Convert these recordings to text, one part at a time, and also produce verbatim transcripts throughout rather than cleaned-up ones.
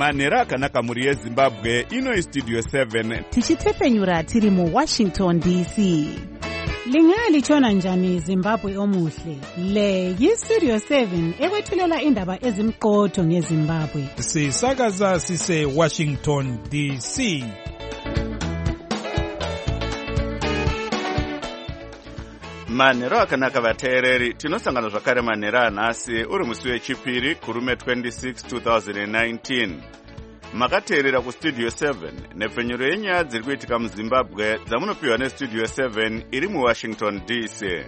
manhero akanaka mhuri yezimbabwe. Ino istudio seven tichitefenyura tiri muwashington D C. Lingalitshona njani Zimbabwe omuhle? Le yistudio seven ekwethulela indaba ezimqotho ngeZimbabwe. Sisakaza sise Washington D C. manhero akanaka vateereri, tinosangana zvakare manhero anhasi uri musi wechipiri kurume twenty-six twenty nineteen. Makateerera kustudio seven nepfenyuro yenyaya dziri kuitika muZimbabwe dzamunopiwa nestudio seven iri muWashington D C.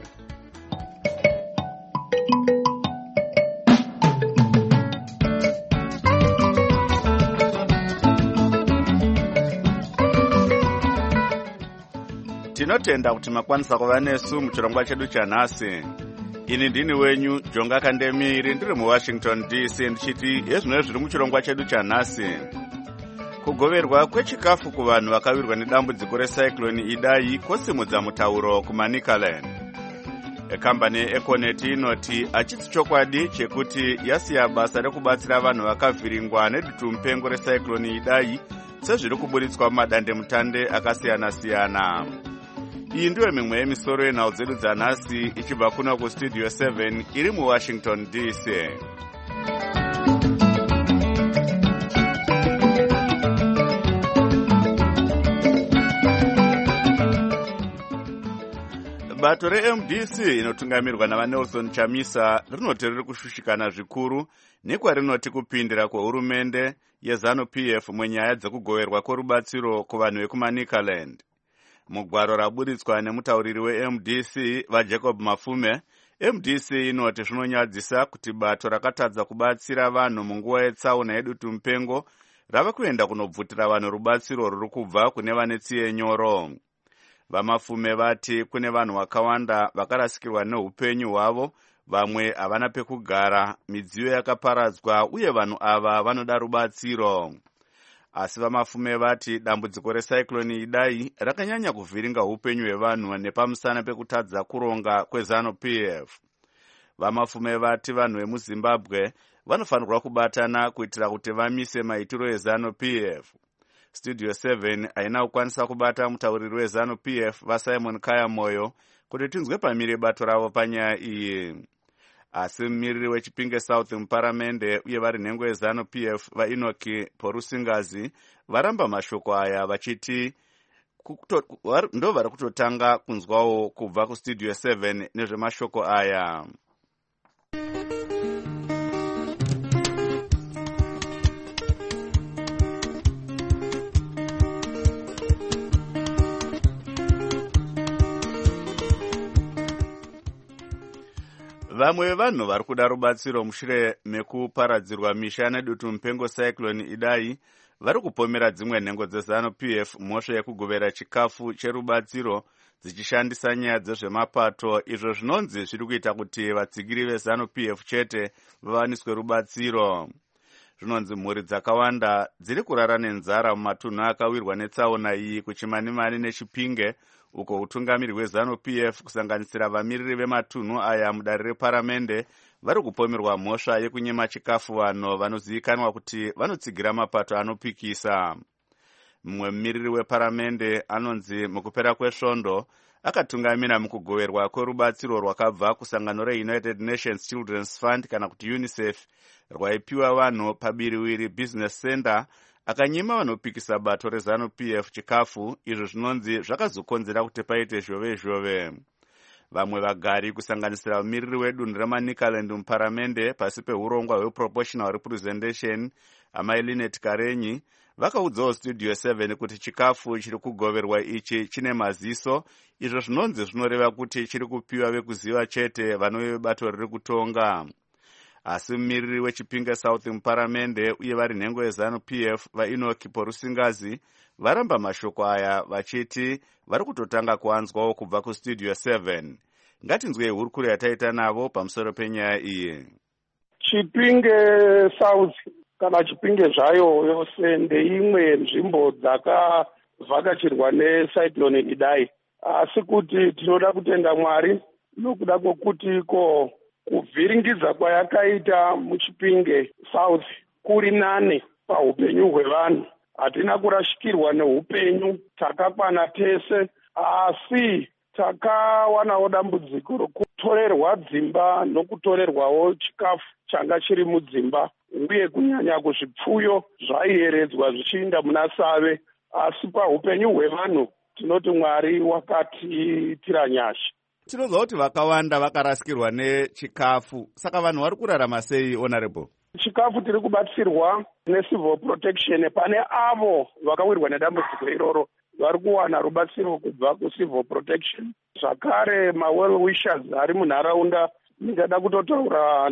Tinotenda kuti makwanisa kuva nesu muchirongwa chedu chanhasi. Ini ndini wenyu Jonga Kandemiri, ndiri muWashington D C, ndichiti yezvino zviri muchirongwa chedu chanhasi. Kugoverwa kwechikafu kuvanhu vakawirwa nedambudziko recyclone Idai kosimudza mutauro kuManicaland. Ekambani Econet inoti achisi chokwadi chekuti yasiya basa rekubatsira vanhu vakavhiringwa nedutu mupengo recyclone Idai sezviri kuburitswa mumadandemutande akasiyana-siyana. Iyi ndiyo mimwe yemisoro yenhau dzedu dzanhasi ichibva kuno kustudio seven iri muWashington D C. Bato re-M D C inotungamirwa navaNelson Chamisa rinoti riri kushushikana zvikuru nekwarinoti kupindira kwehurumende yeZANU-P F munyaya dzekugoverwa kworubatsiro kuvanhu vekuManicaland. Mugwaro raburitswa nemutauriri we-M D C vaJacob Mafume, M D C inoti zvinonyadzisa kuti bato rakatadza kubatsira vanhu munguva yetsaona yedutu mupengo rava kuenda kunobvutira vanhu rubatsiro ruri kubva kune vane tsiye nyoro. Vamafume vati kune vanhu vakawanda vakarasikirwa neupenyu hwavo, vamwe havana pekugara, midziyo yakaparadzwa uye vanhu ava vanoda rubatsiro. Asi vamafume vati dambudziko recyclone Idai rakanyanya kuvhiringa upenyu hwevanhu nepamusana pekutadza kuronga kweZANU-P F. Vamafume vati vanhu vemuZimbabwe vanofanirwa kubatana kuitira kuti vamise maitiro eZANU-P F. Studio seven haina kukwanisa kubata mutauriri weZANU-P F vaSimon Kaya Moyo kuti tinzwe pamire bato ravo panyaya iyi. Asi mumiriri weChipinge South muparamende uye vari nhengo yeZANU-P F vaEnoki Porusingazi varamba mashoko aya vachiti ndo vari kutotanga kunzwawo kubva kustudio seven nezvemashoko aya. Vamwe vevanhu vari kuda rubatsiro mushure mekuparadzirwa misha nedutu mupengo cyclone Idai vari kupomera dzimwe nhengo dzeZANU-P F mhosva yekugovera chikafu cherubatsiro dzichishandisa nyaya dzezvemapato, izvo zvinonzi zviri kuita kuti vatsigiri veZANU-P F chete vawaniswe rubatsiro. Zvinonzi mhuri dzakawanda dziri kurara nenzara mumatunhu akawirwa netsaona iyi kuChimanimani neChipinge, uko utungamiri hweZANU-P F kusanganisira vamiriri vematunhu aya mudare reparamende vari kupomerwa mhosva yekunyema chikafu vanhu vanozivikanwa kuti vanotsigira mapato anopikisa. Mumwe mumiriri weparamende anonzi mukupera kwesvondo akatungamira mukugoverwa kwerubatsiro rwakabva kusangano reUnited Nations Children's Fund kana kuti UNICEF rwaipiwa vanhu pabiriwiri Business Center, akanyima vanopikisa bato reZANU-P F chikafu, izvo zvinonzi zvakazokonzera kuti paite zhove zhove. Vamwe vagari kusanganisira mumiriri wedunhu reManicaland muparamende pasi peurongwa hweProportional Representation amai Linet Karenyi vakaudzawo studio seven kuti chikafu chiri kugoverwa ichi chine maziso, izvo zvinonzi zvinoreva kuti chiri kupiwa vekuziva chete vanove vebato riri kutonga. Asi mumiriri weChipinge South muparamende uye vari nhengo yeZANU-P F vaEnoki Porusingazi varamba mashoko aya vachiti vari kutotanga kuanzwawo kubva kustudio seven. Ngatinzwe hurukuro yataita navo pamusoro penyaya iyi. Chipinge South kana Chipinge zvayo yose ndeimwe nzvimbo dzakavhakachirwa necyclone Idai, asi kuti tinoda kutenda Mwari nokuda kwokuti ko kuvhiringidza kwayakaita muChipinge South kuri nane paupenyu hwevanhu. Hatina kurashikirwa neupenyu, takakwana tese, asi takawanawo dambudziko rokutorerwa dzimba nokutorerwawo chikafu changa chiri mudzimba, uye kunyanya kuzvipfuyo zvaiyeredzwa zvichiinda muna Save. Asi paupenyu hwevanhu tinoti Mwari wakatiitira nyasha. Tinozwa kuti vakawanda vakarasikirwa nechikafu, saka vanhu vari kurarama sei, Honorable? Chikafu tiri kubatsirwa necivil protection. Pane avo vakawirwa nedambudziko iroro vari kuwana rubatsiro kubva kucivil protection. Zvakare ma-well wishers ari munharaunda, ndingada kutotaura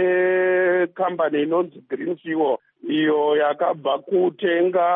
nekambani inonzi Green Fuel, iyo yakabva kutenga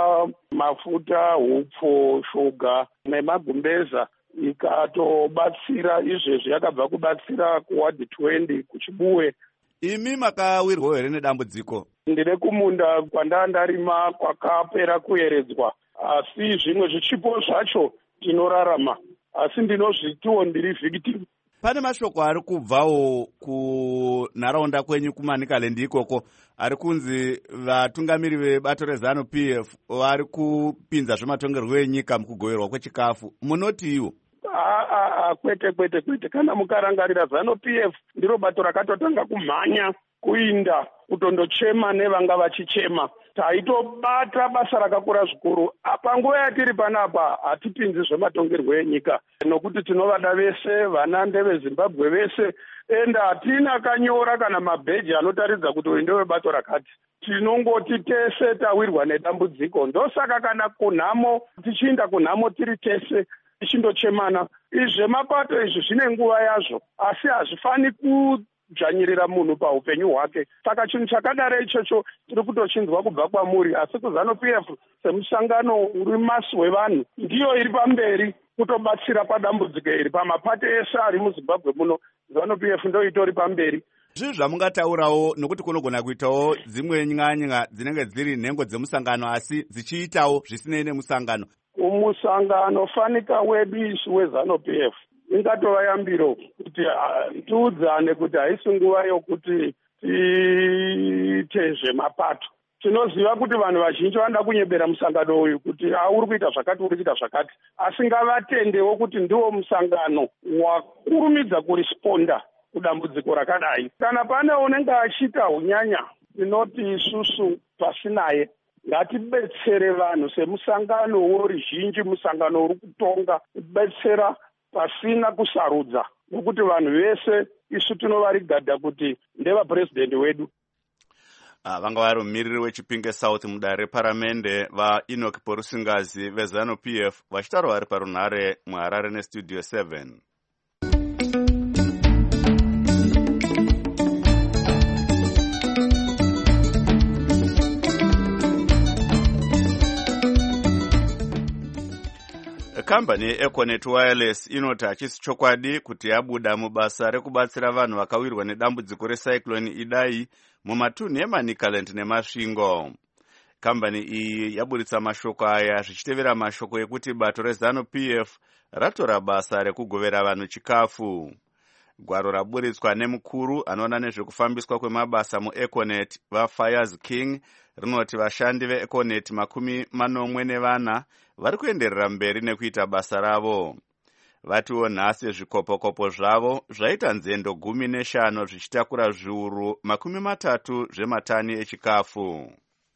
mafuta, hupfu, shuga nemagumbeza ikatobatsira izvezvi, yakabva kubatsira kuwadi twenty kuchibuwe. Imi makawirwa here nedambudziko? Ndine kumunda kwanda ndarima kwakapera kuyeredzwa, asi zvimwe zvichipo zvacho tinorarama, asi ndinozvitiwo ndiri victim. Pane mashoko ari kubvawo kunharaunda kwenyu kuManicaland ikoko ari kunzi vatungamiri vebato rezanu P F vari kupinza zvematongerwo enyika mukugoverwa kwechikafu. Munoti iwo? Aa, kwete kwete kwete. Kana mukarangarira zanu P F ndiro bato rakatotanga kumhanya kuinda kutondochema nevanga vachichema. Taitobata basa rakakura zvikuru. Panguva yatiri panapa hatipinzi zvematongerwo enyika, nokuti tinovada vese, vana ndeveZimbabwe vese, enda hatina kanyora kana mabheji anotaridza kuti uyu ndewebato rakati. Tinongoti tese tawirwa nedambudziko. Ndosaka kana kunhamo, tichiinda kunhamo tiri tese tichindochemana. Izvemapato izvi zvine nguva yazvo, asi hazvifani kudzvanyirira munhu paupenyu hwake. Saka chinhu chakadaro ichocho tiri kutochinzwa kubva kwamuri, asi kuzanu P F semusangano uri masi wevanhu ndiyo iri pamberi kutobatsira padambudziko iri. Pamapato ese ari muZimbabwe muno, zanu P F ndo itori pamberi. Zvii zvamungataurawo, nokuti kunogona kuitawo dzimwe nyanya dzinenge dziri nhengo dzemusangano asi dzichiitawo zvisinei nemusangano? Umusangano fanika wedu isu wezanu P F ingatova yambiro kuti tiudzane kuti haisi nguva yokuti tiite zvemapato. Tinoziva kuti vanhu vazhinji vanoda kunyebera musangano uyu kuti uri kuita zvakati, uri kuita zvakati, asi ngavatendewo kuti ndiwo musangano wakurumidza kurisponda kudambudziko rakadai. Kana pane unenge achiita unyanya, tinoti isusu pasinaye ngatibetsere vanhu semusangano woruzhinji, musangano uri kutonga, kubetsera pasina kusarudza, nokuti vanhu vese isu tinovarigadha kuti ndevapurezidendi wedu. Ah, vanga vari mumiriri weChipinge South mudare reparamende vaEnoch Porusingazi vezanu P F vachitaura vari parunhare muHarare nestudio seven. Kambani yeEconet Wireless inoti hachisi chokwadi kuti yabuda mubasa rekubatsira vanhu vakawirwa nedambudziko recyclone Idai mumatunhu eManicaland neMasvingo. Kambani iyi yaburitsa mashoko aya zvichitevera mashoko ekuti bato rezanu P F ratora basa rekugovera vanhu chikafu. Gwaro raburitswa nemukuru anoona nezvekufambiswa kwemabasa muEconet vaFires King rinoti vashandi veEconet makumi manomwe nevana vari kuenderera mberi nekuita basa ravo. Vatiwo nhasi zvikopokopo zvavo zvaita nzendo gumi neshanu zvichitakura zviuru makumi matatu zvematani echikafu.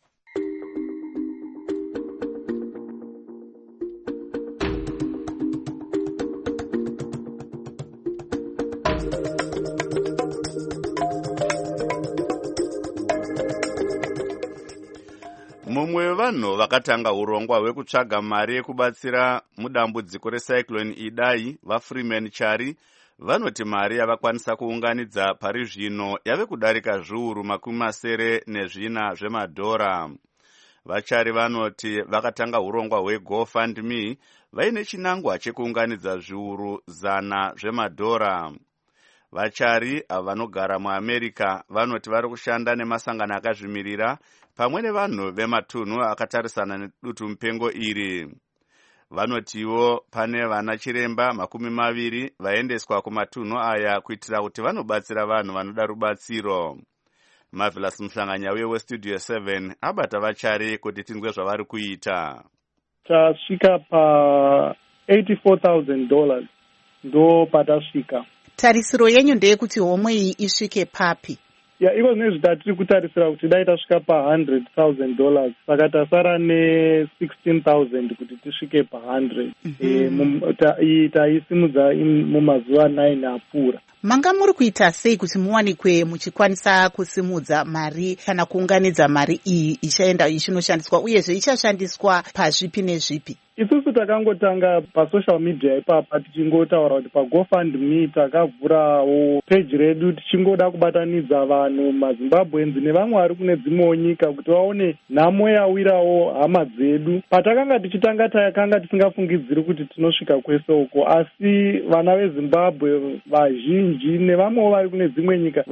Mumwe wevanhu vakatanga urongwa hwekutsvaga mari yekubatsira mudambudziko recyclone Idai, vaFreeman Chari, vanoti mari yavakwanisa kuunganidza pari zvino yave kudarika zviuru makumi masere nezvina zvemadhora. Vachari vanoti vakatanga urongwa hweGoFundMe vaine chinangwa chekuunganidza zviuru zana zvemadhora. Vachari vanogara muAmerica vanoti vari kushanda nemasangano akazvimirira pamwe nevanhu vematunhu akatarisana nedutu mupengo iri. Vanotiwo pane vana chiremba makumi maviri vaendeswa kumatunhu aya kuitira kuti vanobatsira vanhu vanoda rubatsiro. Marvelous Mhlanganya uye westudio seven abata vachari kuti tinzwe zvavari kuita. Tasvika pa eighty-four thousand dollars ndo patasvika. Tarisiro yenyu ndeyekuti homwe iyi isvike papi? Ya, iko zvine zvitatiri kutarisira kuti dai tasvika pa one hundred thousand dollars, saka tasara ne sixteen thousand kuti tisvike pa one hundred. Mm-hmm. E, taisimudza mumazuva nine apfuura. Manga muri kuita sei kuti muwanikwe muchikwanisa kusimudza mari kana kuunganidza mari iyi ichaenda ichinoshandiswa, uyezve ichashandiswa pazvipi nezvipi? Isusu takangotanga pasocial media ipapa tichingotaura kuti paGoFundMe takavhurawo page redu tichingoda kubatanidza vanhu maZimbabweans nevamwe vari kune dzimwewo nyika kuti vaone nhamo yawirawo hama dzedu. Patakanga tichitanga takanga tisingafungidziri kuti tinosvika kwese uko, asi vana veZimbabwe vazhinji nevamwewo vari kune dzimwe nyika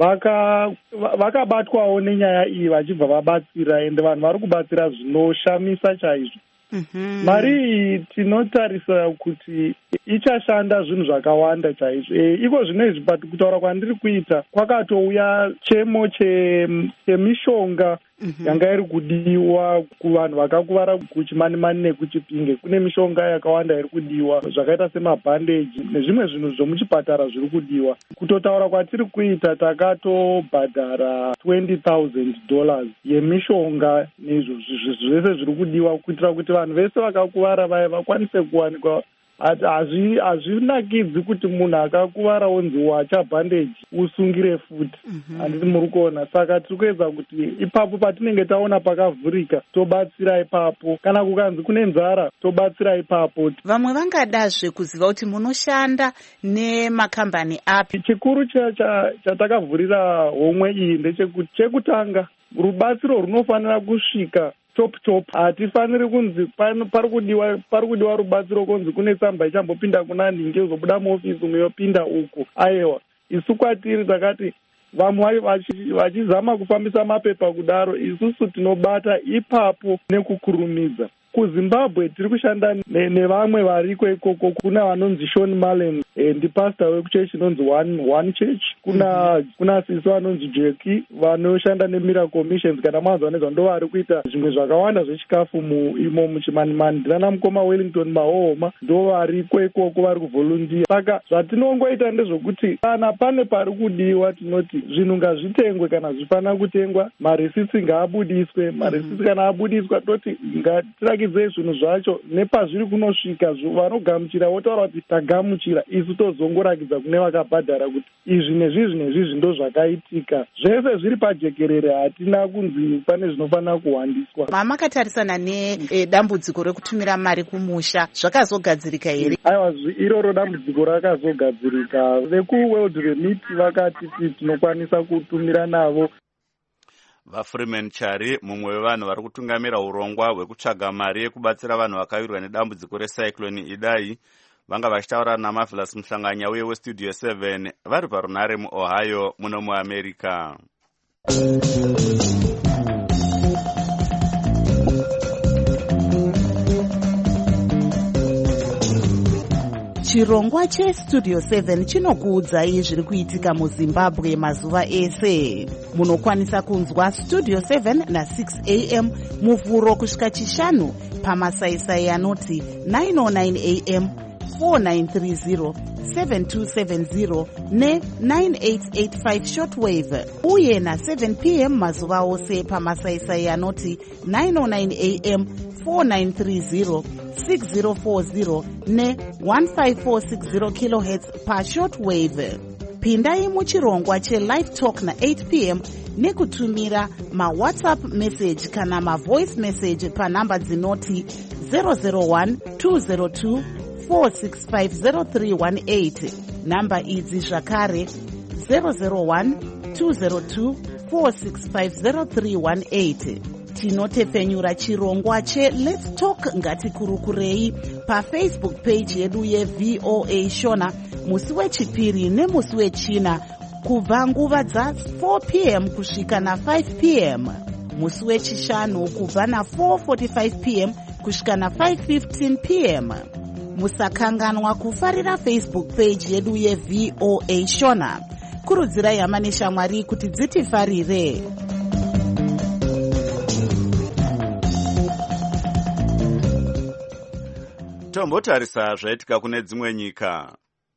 vakabatwawo vaka nenyaya iyi vachibva vabatsira, ende vanhu vari kubatsira zvinoshamisa chaizvo. Mm-hmm. Mari iyi tinotarisa kuti ichashanda zvinhu zvakawanda chaizvo. E, iko zvinezvi kutaura kwandiri kuita kwakatouya chemo chemishonga mm-hmm. yanga iri kudiwa kuvanhu vakakuvara kuchimanimani nekuchipinge. Kune mishonga yakawanda iri kudiwa zvakaita semabhandeji nezvimwe zvinhu zvomuchipatara zviri kudiwa. Kutotaura kwatiri kuita takatobhadhara twenty thousand dollars yemishonga nezvo zvese zviri kudiwa kuitira kuti vanhu vese vakakuvara vaya vakwanise kuwanikwa. Hazvinakidzi kuti munhu akakuvara onzi wacha bhandeji usungire futi. Handiti muri kuona. Saka tiri kuedza kuti ipapo patinenge taona pakavhurika tobatsira ipapo, kana kukanzi kune nzara tobatsira ipapo. Vamwe vangadazve kuziva kuti munoshanda nemakambani api? Chikuru chatakavhurira homwe iyi ndechekuti chekutanga rubatsiro runofanira kusvika top top. Hatifaniri kunzi pari kudiwa pari kudiwa rubatsiro kunzi kune tsamba ichambopinda kuna ningi uzobuda muofisi umwe yopinda uko. Aiwa, isu kwatiri takati vamwe vachizama kufambisa mapepa kudaro, isusu tinobata ipapo nekukurumidza. KuZimbabwe tiri kushanda nevamwe variko ikoko. Kuna vanonzi Sean Malen, e, ndipastor wekuchechi inonzi one, one Church. Kuna mm-hmm. kuna sisi vanonzi Jeki vanoshanda neMiracle Missions. Kana mazuva nezva ndo vari kuita zvimwe zvakawanda zvechikafu imo muchimanimani. Ndinana mukoma Wellington Mahoma ndo variko ikoko vari kuvolunteer. Saka zvatinongoita ndezvokuti kana pane pari kudiwa tinoti zvinhu ngazvitengwe kana zvifana kutengwa, marisitsi ngaabudiswe. Marisitsi mm-hmm. kana abudiswa toti ngatirakidze zvinhu zvacho nepazviri kunosvika vanogamuchira votaura kuti tagamuchira, isu tozongorakidza kune vakabhadhara kuti izvi nezvizvi nezvizvi ndo zvakaitika. Zvese zviri pajekerere, hatina kunzi pane zvinofanira kuwandiswa. Mamakatarisana nedambudziko rekutumira mari kumusha zvakazogadzirika here? Aiwa, iroro dambudziko rakazogadzirika. VekuWorld Remit vakati tinokwanisa kutumira navo. VaFreeman Chari, mumwe wevanhu vari kutungamira urongwa hwekutsvaga mari yekubatsira vanhu vakawirwa nedambudziko recyclone Idai, vanga vachitaura naMarvelous Mhlanganya uye westudio seven vari parunare muOhio muno muAmerica. Chirongwa chestudio seven chinokuudzai zviri kuitika muZimbabwe mazuva ese. Munokwanisa kunzwa studio seven na six a m muvhuro kusvika chishanu pamasaisai anoti nine oh nine a m, four nine three zero, seven two seven zero ne nine eight eight five shortwave, uye na seven p m mazuva ose pamasaisai anoti nine oh nine a m, four nine three zero, six zero four zero ne one five four six zero kilohertz pa shortwave. Pindai muchirongwa cheLive Talk na eight p m nekutumira maWhatsApp message kana maVoice message pa namba dzinoti zero zero one two zero two four six five zero three one eight. Namba idzi zvakare zero zero one two zero two four six five zero three one eight. Tinotefenyura chirongwa che Let's Talk ngatikurukurei pa Facebook page yedu ye V O A Shona musi wechipiri nemusi wechina kubva nguva dza four p m kusvika na five p m, musi wechishanu kubva na four forty-five p m kusvika na five fifteen p m. Musakanganwa kufarira Facebook page yedu ye V O A Shona. Kurudzirai hama neshamwari kuti dzitifarire. Tombotarisa zvaitika kune dzimwe nyika.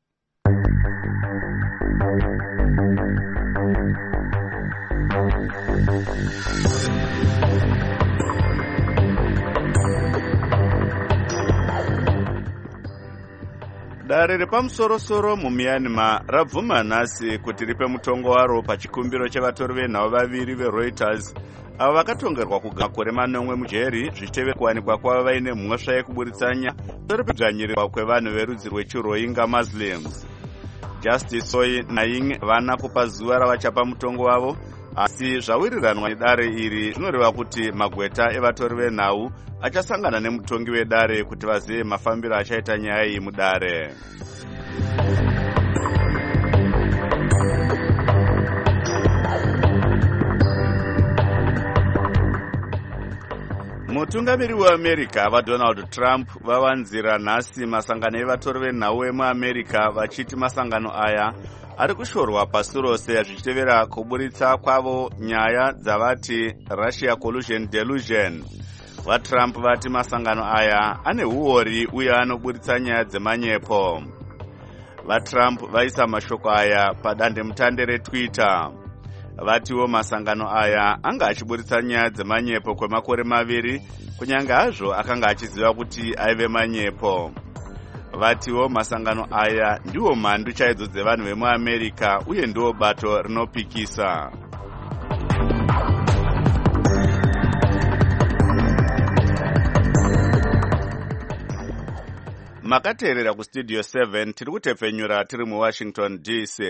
Dare repamusoro-soro muMyanmar rabvuma nhasi kuti ripe mutongo waro pachikumbiro chevatori venhau vaviri veReuters avo vakatongerwa kugara makore manomwe mujeri zvichiteve kuwanikwa kwava vaine mhosva yekuburitsanya shure kwekudzvanyirirwa kwevanhu verudzi rwechiRohingya Muslims. Justice Soy Naing vana kupa zuva ravachapa mutongo wavo, asi zvawiriranwa nedare iri zvinoreva kuti magweta evatori venhau achasangana nemutongi wedare kuti vazive mafambiro achaita nyaya iyi mudare. Mutungamiri weAmerica vaDonald Trump vawanzira nhasi masangano evatori venhau emuAmerica vachiti masangano aya ari kushorwa pasi rose zvichitevera kuburitsa kwavo nyaya dzavati Russia collusion delusion. VaTrump vati masangano aya ane huori uye anoburitsa nyaya dzemanyepo. VaTrump vaisa mashoko aya padandemutande reTwitter. Vatiwo masangano aya anga achiburitsa nyaya dzemanyepo kwemakore maviri kunyange hazvo akanga achiziva kuti aive manyepo. Vatiwo masangano aya ndiwo mhandu chaidzo dzevanhu vemuAmerica uye ndiwo bato rinopikisa. Makateerera kustudio seven tiri kutepfenyura tiri muWashington D C.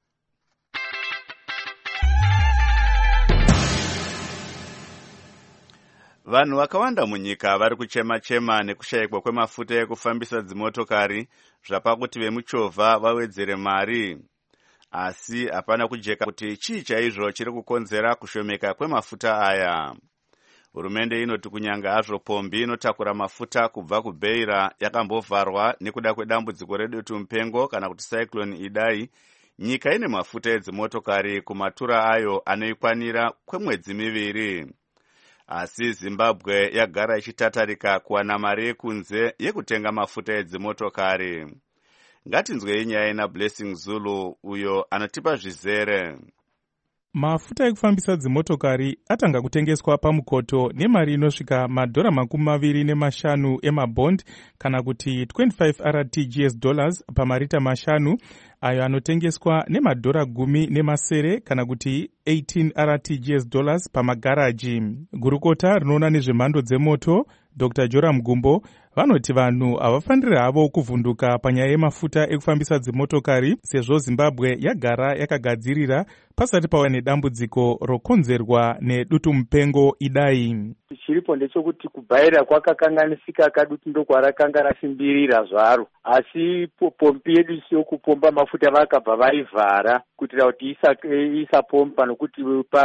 Vanhu vakawanda munyika vari kuchema-chema nekushayikwa kwemafuta ekufambisa dzimotokari zvapa kuti vemuchovha vawedzere mari. Asi hapana kujeka kuti chii chaizvo chiri kukonzera kushomeka kwemafuta aya. Hurumende inoti kunyange hazvo pombi inotakura mafuta kubva kuBeira yakambovharwa nekuda kwedambudziko redutu mupengo kana kuti cyclone Idai, nyika ine mafuta edzimotokari kumatura ayo anoikwanira kwemwedzi miviri. Asi Zimbabwe yagara ichitatarika kuwana mari yekunze yekutenga mafuta edzimotokari. Ngatinzwei nyaya naBlessing Zulu uyo anotipa zvizere. Mafuta ekufambisa dzimotokari atanga kutengeswa pamukoto nemari inosvika madhora makumi maviri nemashanu emabond kana kuti twenty-five R T G S dollars pamarita mashanu, ayo anotengeswa nemadhora gumi nemasere kana kuti eighteen R T G S dollars pamagaraji. Gurukota rinoona nezvemhando dzemoto Doctor Joram Gumbo vanoti vanhu havafaniri havo kuvhunduka panyaya yemafuta ekufambisa dzimotokari sezvo Zimbabwe yagara yakagadzirira pasati pava nedambudziko rokonzerwa nedutu mupengo Idai. Chiripo ndechekuti kubhaira kwakakanganisika kadutu ndokwarakanga rasimbirira zvaro, asi pombi yedu yokupomba mafuta vakabva vaivhara kuitira kuti isapomba nokuti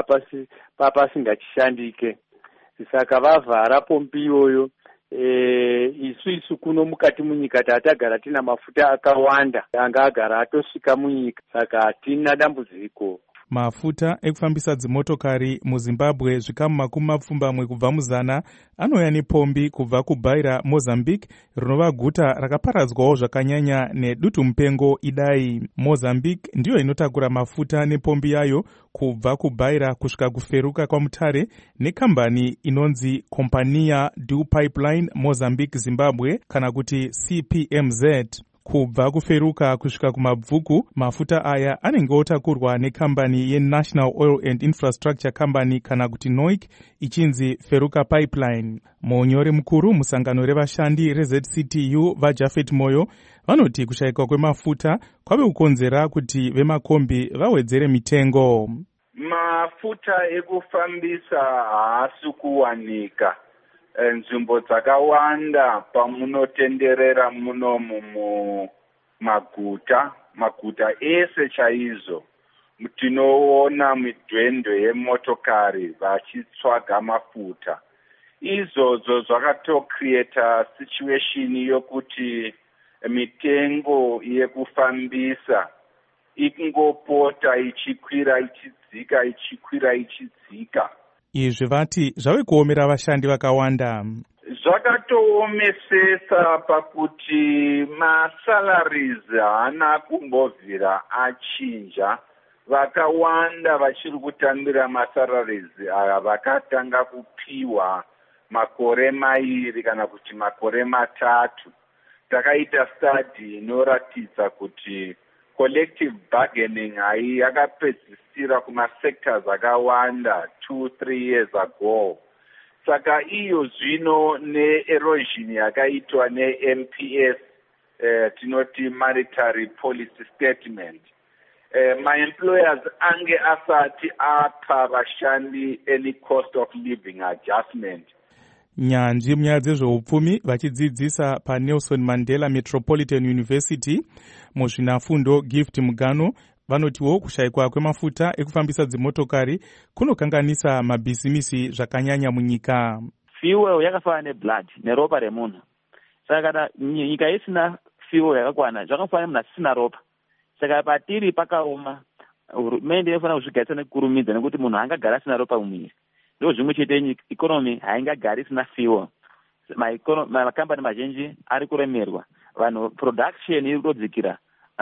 papasingachishandike. Saka vavhara pombi iyoyo. E, isu isu kuno mukati munyika tatagara tina mafuta akawanda anga agara atosvika munyika, saka hatina dambudziko. Mafuta ekufambisa dzimotokari muZimbabwe zvikamu makumi mapfumbamwe kubva muzana anouya nepombi kubva kuBeira, Mozambique, rinova guta rakaparadzwawo zvakanyanya nedutu mupengo Idai. Mozambique ndiyo inotakura mafuta nepombi yayo kubva kuBeira kusvika kuferuka kwamutare nekambani inonzi Companhia do Pipeline Mozambique Zimbabwe kana kuti C P M Z. Kubva kuferuka kusvika kumabvuku, mafuta aya anenge otakurwa nekambani yeNational Oil and Infrastructure Company kana kuti N O I C ichinzi Feruka Pipeline. Munyori mukuru musangano revashandi reZ C T U vaJafet Moyo vanoti kushayikwa kwemafuta kwave kukonzera kuti vemakombi vawedzere mitengo. Mafuta ekufambisa haasi kuwanika nzvimbo dzakawanda pamunotenderera munomu mumaguta maguta ese chaizvo. Tinoona midhwendwe yemotokari vachitsvaga mafuta. Izvozvo zvakatocreata situation yokuti mitengo yekufambisa ingopota ichikwira ichidzika ichikwira ichidzika. Izvi vati zvave kuomera vashandi vakawanda. zvakatoomesesa pakuti masalaries haana kumbobvira achinja. Vakawanda vachiri kutambira masalaries aya vakatanga kupiwa makore mairi kana kuti makore matatu. Takaita study inoratidza kuti collective bargaining hai yakapedzisira kumasectors akawanda two three years ago. Saka iyo zvino ne-erosion yakaitwa ne-M P S, eh, tinoti Monetary Policy Statement, eh, ma-employers ange asati apa vashandi any cost of living adjustment. Nyanzvi munyaya dzezveupfumi vachidzidzisa paNelson Mandela Metropolitan University muzvinafundo Gift Mugano vanotiwo kushayikwa kwemafuta ekufambisa dzimotokari kunokanganisa mabhisimisi zvakanyanya munyika. Fuel yakafanana neblood neropa remunhu. Saka kana nyika isina fuel yakakwana zvakafanana munhu asina ropa. Saka patiri pakaoma, hurumende inofanira kuzvigaisa nekukurumidza nekuti munhu haangagara asina ropa mumwiri. Ndo zvimwe chete ikonomi haingagari isina fuel. Makambani mazhinji ari kuremerwa, vanhu production iri kutodzikira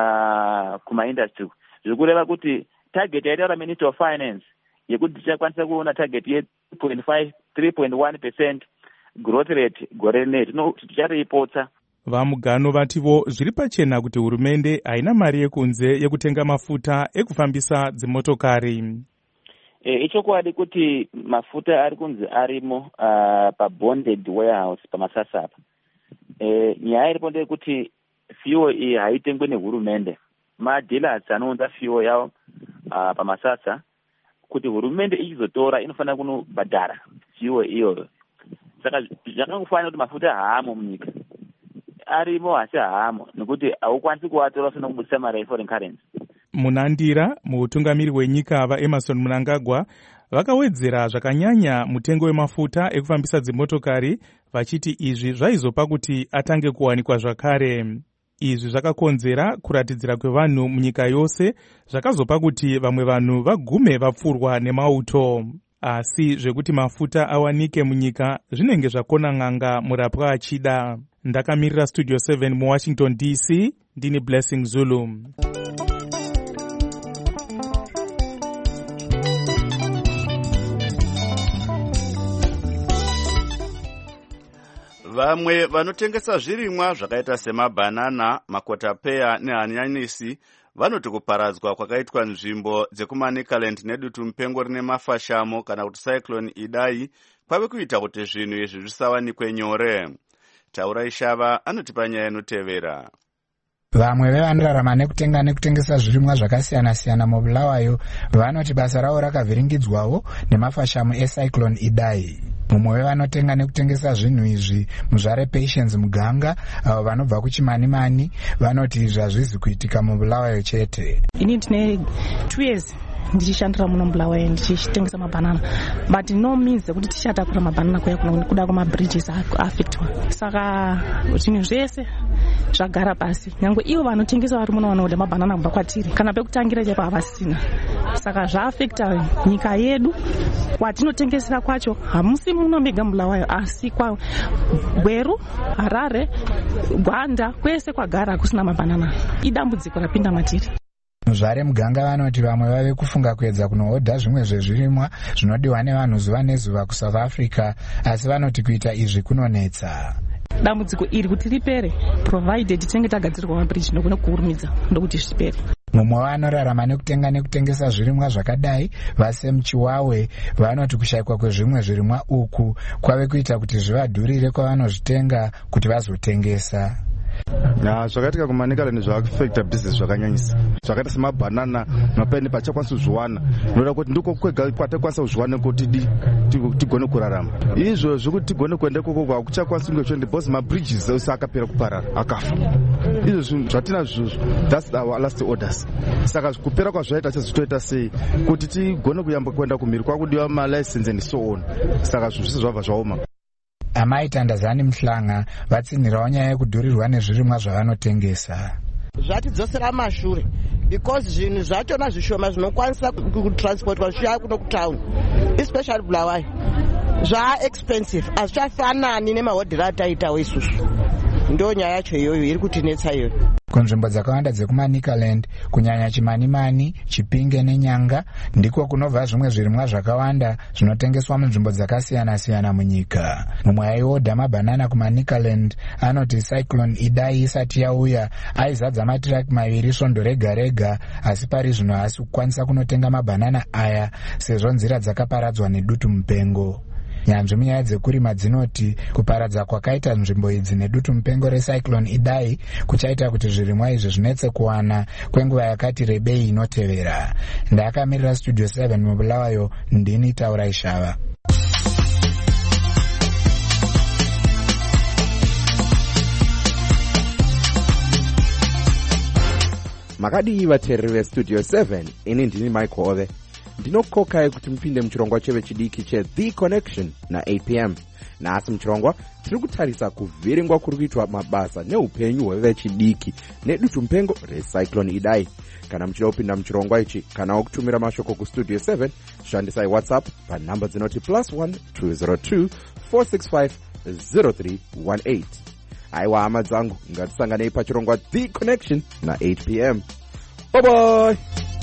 uh, kumaindustry. Zvikureva kuti target yaitaura Ministry of Finance yekuti tichakwanisa kuona target ye three point five three point one percent growth rate gore rineri tichariipotsa. Vamugano vativo zviri pachena kuti hurumende haina mari yekunze yekutenga mafuta ekufambisa dzimotokari. E, ichokwadi kuti mafuta ari kunzi arimo uh, pabonded warehouse pamasasapa. E, nyaya iripo ndeyekuti fuel iyi haitengwe nehurumende. Madealers anounza fuel yavo uh, pamasasa kuti hurumende ichizotora inofanira kunobhadhara fuel iyoyo. Saka zvakangofanira kuti mafuta haamo munyika. Arimo asi haamo nekuti haukwanisi kuatora usina kubudisa mari yeforeign currency. Munandira muutungamiri wenyika vaEmerson Mnangagwa vakawedzera zvakanyanya mutengo wemafuta ekufambisa dzimotokari vachiti izvi zvaizopa kuti atange kuwanikwa zvakare. Izvi zvakakonzera kuratidzira kwevanhu munyika yose zvakazopa kuti vamwe vanhu vagume vapfurwa nemauto. Asi zvekuti mafuta awanike munyika zvinenge zvakona n'anga murapwa achida. Ndakamirira Studio seven muWashington D C, ndini Blessing Zulu. Vamwe vanotengesa zvirimwa zvakaita semabhanana, makotapeya nehanyanisi vanoti kuparadzwa kwakaitwa nzvimbo dzekuManicaland nedutu mupengo rine mafashamo kana kuti Cyclone Idai kwave kuita kuti zvinhu izvi zvisawanikwe nyore. Taura Ishava anotipa nyaya inotevera. Vamwe vevanorarama nekutenga nekutengesa zvirimwa zvakasiyana-siyana mubulawayo vanoti basa ravo rakavhiringidzwawo nemafashamo eCyclone Idai. Mumwe wevanotenga nekutengesa zvinhu izvi muzvare Patience Muganga avo vanobva kuChimanimani vanoti izvi hazvizi kuitika mubulawayo chete. Ini ndine two years ndichishandira muno mubulawayo ndichitengesa mabhanana, but no means kuti tichatakura mabhanana kuya kuda kwamabridges affectwa. Saka zvinhu zvese zvagara pasi. Nyangwe ivo vanotengesa vari muno vanoda mabhanana kubva kwatiri kana pekutangira chaipo havasina. Saka zvaafekta nyika yedu kwatinotengesera kwacho hamusi muno mega mubulawayo asi kwa Gweru, Harare, Gwanda kwese kwagara hakusina mabhanana. Idambudziko rapinda matiri. Muzvare Muganga vanoti vamwe vave kufunga kuedza kunohodha zvimwe zvezvirimwa zvinodiwa nevanhu zuva nezuva kuSouth Africa, asi vanoti kuita izvi kunonetsa. Dambudziko iri kuti ripere provided tinenge tagadzirwa mabridge nogona kukurumidza ndokuti zvipere. Mumwe vanorarama nekutenga nekutengesa zvirimwa zvakadai vaSam Chiwawe vanoti kushayikwa kwezvimwe zvirimwa uku kwave kuita kuti zvivadhurire kwavanozvitenga kuti vazotengesa. Na zvakaitika kuManicaland zvaafekta business zvakanyanyisa. Zvakaita semabhanana mapeni pachakwanisa kuzviwana. Noda kuti ndiko kwega kwatakwanisa kuzviwana kuti tigone kurarama. Izvo zvekuti tigone kuenda koko akuchakwanisa kunge because mabridges ose akapera kuparara akafa. Izvo zvinhu zvatina zvozvo, that's our last orders. Saka kupera kwazvaita chazvitoita sei kuti tigone kuyamba kuenda kumhiri kwakudiwa malicense and so on. Saka zvose zvabva zvaoma. Amai Tandazani Mhlanga vatsinhirawo nyaya yekudhurirwa nezvirimwa zvavanotengesa. Zvatidzosera mashure because zvinhu zvachona zvishoma zvinokwanisa kutransportwa zvichiya kuno kutown, especially Bulawayo. zvaexpensive hazvichafanani nemahodhero ataitawo isusu. Ndo nyaya yacho iyoyo iri kutinetsa iyoyo. Kunzvimbo dzakawanda dzekumanikaland kunyanya chimanimani, chipinge nenyanga ndiko kunobva zvimwe zvirimwa zvakawanda zvinotengeswa munzvimbo dzakasiyana-siyana munyika. Mumwe aiodha mabhanana kumanikaland anoti Cyclone Idai isati yauya aizadza matiraki maviri svondo rega rega, asi pari zvino haasi kukwanisa kunotenga mabhanana aya sezvo nzira dzakaparadzwa nedutu mupengo. Nyanzvi munyaya dzekurima dzinoti kuparadza kwakaita nzvimbo idzi nedutu mupengo reCyclone Idai kuchaita kuti zvirimwa izvi zvinetse kuwana kwenguva yakati rebei inotevera. Ndakamirira Studio seven mubulawayo, ndini Taurai Shava. Makadi vateereri veStudio seven, ini ndini Michael Ove. Ndinokokai kuti mupinde muchirongwa cheve chidiki che The Connection na eight p m. Nasi muchirongwa tiri kutarisa kuvhiringwa kuri kuitwa mabasa neupenyu hwevechidiki nedutu mupengo reCyclone Idai. Kana muchida kupinda muchirongwa ichi kana kutumira mashoko kuStudio seven, shandisai WhatsApp panhamba dzinoti plus one two zero two four six five zero three one eight. Aiwa hama dzangu, ngatisanganei pachirongwa The Connection na eight p m. Bye bye.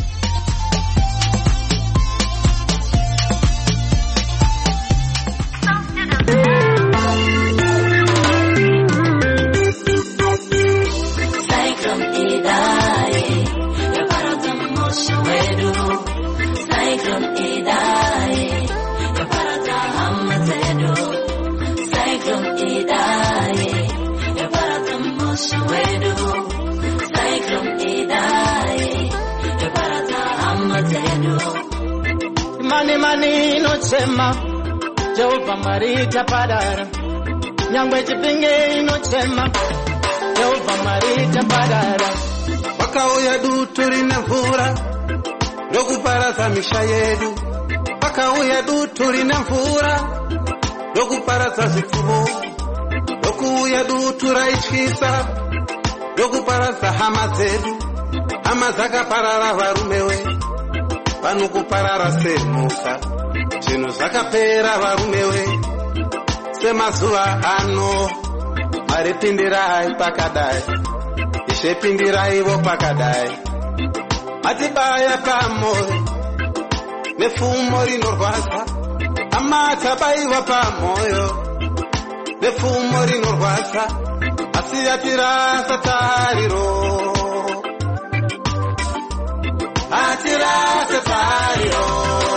Mani mani no chema Jehova marita padara Nyangwe chipinge no chema Jehova marita padara Wakauya dutu rina mvura Ndokuparasa misha yedu Wakauya dutu rina mvura Ndokuparasa zipfumo Ndokuya dutu raichisa Ndokuparasa hama zedu Hama zakaparara varumewe Pano kuparara semuka Zvinhu zvakapera varumewe Semazuva ano Maripindirai pakadai Ishepindiraivo pakadai Matibaya pamoyo Nefumo rinorwadza Amatabaiva pamoyo Nefumo rinorwadza Asi yatirasa tariro Atirasa tariro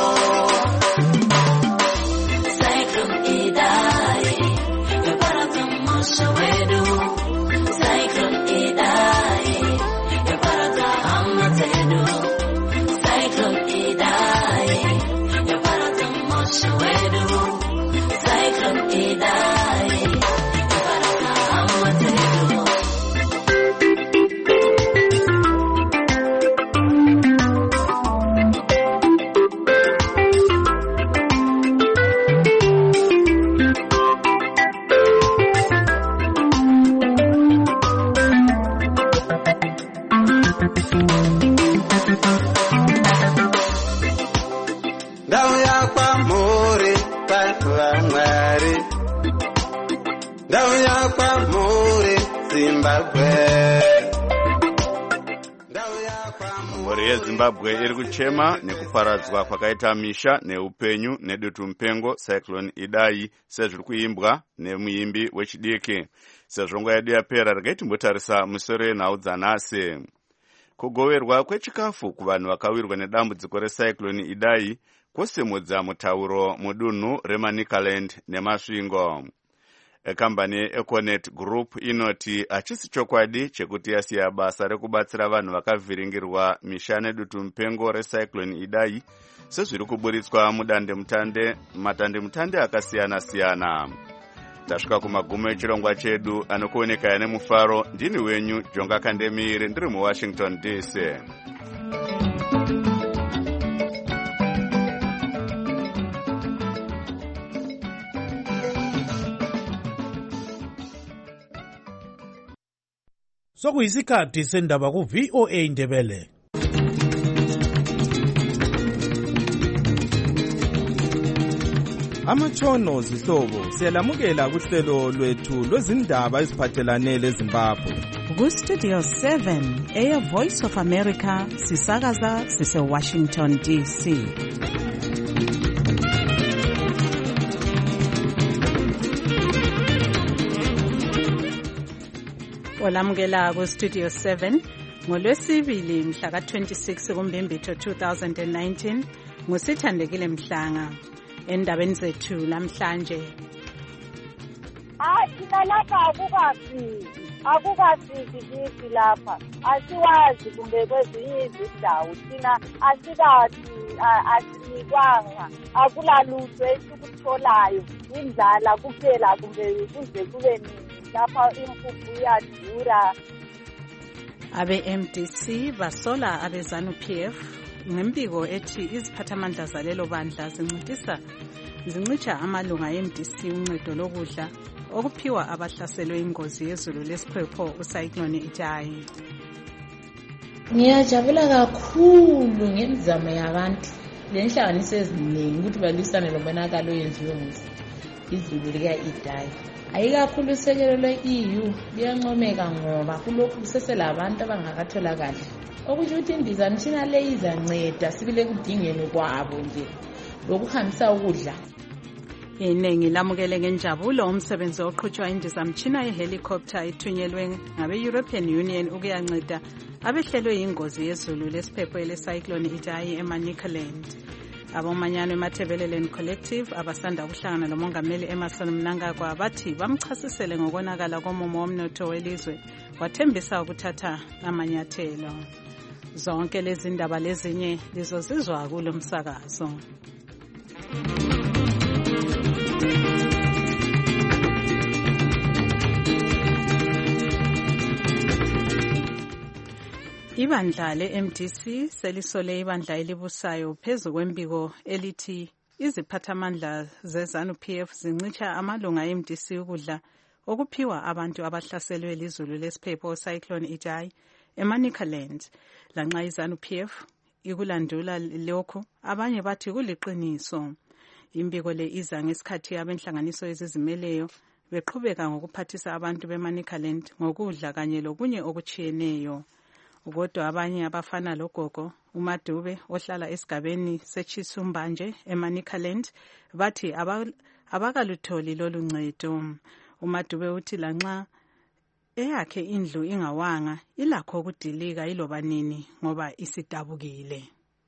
Cyclone Idai Yaparata mosha wedu Cyclone Idai Yaparata hamatedu Cyclone Idai Yaparata mosha wedu Cyclone Idai Yaparata hamatedu Ndau yakwa more patwa mwari Ndau yakwa more Zimbabwe Mhuri yeZimbabwe iri kuchema nekuparadzwa kwakaita misha neupenyu nedutu mupengo Cyclone Idai sezviri kuimbwa nemuimbi wechidiki. Sezvo nguva yedu yapera regai timbotarisa musoro yenhau dzanhasi. Kugoverwa kwechikafu kuvanhu vakawirwa nedambudziko reCyclone Idai kwosimudza mutauro mudunhu reManicaland nemasvingo. Ekambani Econet Group inoti hachisi chokwadi chekuti yasiya basa rekubatsira vanhu vakavhiringirwa misha nedutu mupengo reCyclone Idai sezviri kuburitswa mudande mutande matande mutande akasiyana siyana. Tasvika kumagumo echirongwa chedu anokuonekaya nemufaro. Ndini wenyu Jonga Kandemire ndiri muWashington D C. Sokuyisikhathi sendaba ku V O A Ndebele. amatshono zihlobo siyalamukela kuhlelo lwethu lwezindaba eziphathelane leZimbabwe. Ku-Studio seven, Air Voice of America, sisakaza sise-Washington D C. Olamukela ku-Studio seven, ngolwesibili mhla ka-twenty-six kuMbimbithi two thousand nineteen, ngusithandekile Mhlanga. Endabeni zethu namhlanje, hayi thina lapha akukafiki akukafiki kithi lapha, asiwazi kumbe kwezinye izindawo thina asikathi asinikwanga, akulalutho esikutholayo, indlala kuphela kumbe kuze kube nini lapha impuphu iyadura. abe-M D C basola abe-ZANU-P F ngembiko ethi iziphathamandla zalelo bandla zincitisa zincitsha amalunga e-M D C uncedo lokudla okuphiwa abahlaselwe ingozi yezulu lesiphepho uCyclone Idai. Ngiyajabula kakhulu ngemizamo yabantu lenhlanganiso eziningi ukuthi balwisane lomonakalo oyenziwe izulu lika Idai. Ayikakhulu usekelo lwe-E U liyancomeka ngoba kulokhu kuseselabantu abangakatholakali, okusho ukuthi indizamtshina le izanceda sibile kudingeni kwabo nje lokuhambisa ukudla. Iningi lamukele ngenjabulo umsebenzi oqhutshwa indizamtshina yehelicopter ithunyelwe ngabe-European Union ukuyanceda abehlelwe yingozi yezulu lesiphepho ele-Cyclone Idai eManicaland. Abomanyano eMathebeleleni Collective abasanda ukuhlangana lomongameli Emmerson Mnangagwa bathi bamchasisele ngokonakala komumo womnotho welizwe wathembisa ukuthatha amanyathelo. Zonke lezi ndaba lezinye lizozizwa kulo msakazo. Ibandla le-M D C selisole ibandla elibusayo phezu kwembiko elithi iziphathamandla ze-ZANU-P F zincitsha amalunga e-M D C ukudla okuphiwa abantu abahlaselwe lizulu lesiphepho Cyclone Idai eManicaland. Lanxa i-ZANU-P F ikulandula lokhu, abanye bathi kuliqiniso. Imbiko le iza ngesikhathi abenhlanganiso ezizimeleyo beqhubeka ngokuphathisa abantu beManicaland ngokudla kanye lokunye okuchiyeneyo. Kodwa abanye abafana logogo uMadube ohlala esigabeni seChisumbanje eManicaland bathi abakalutholi lolu ncedo. uMadube uthi lanxa eyakhe indlu ingawanga ilakho ukudilika iloba nini ngoba isidabukile.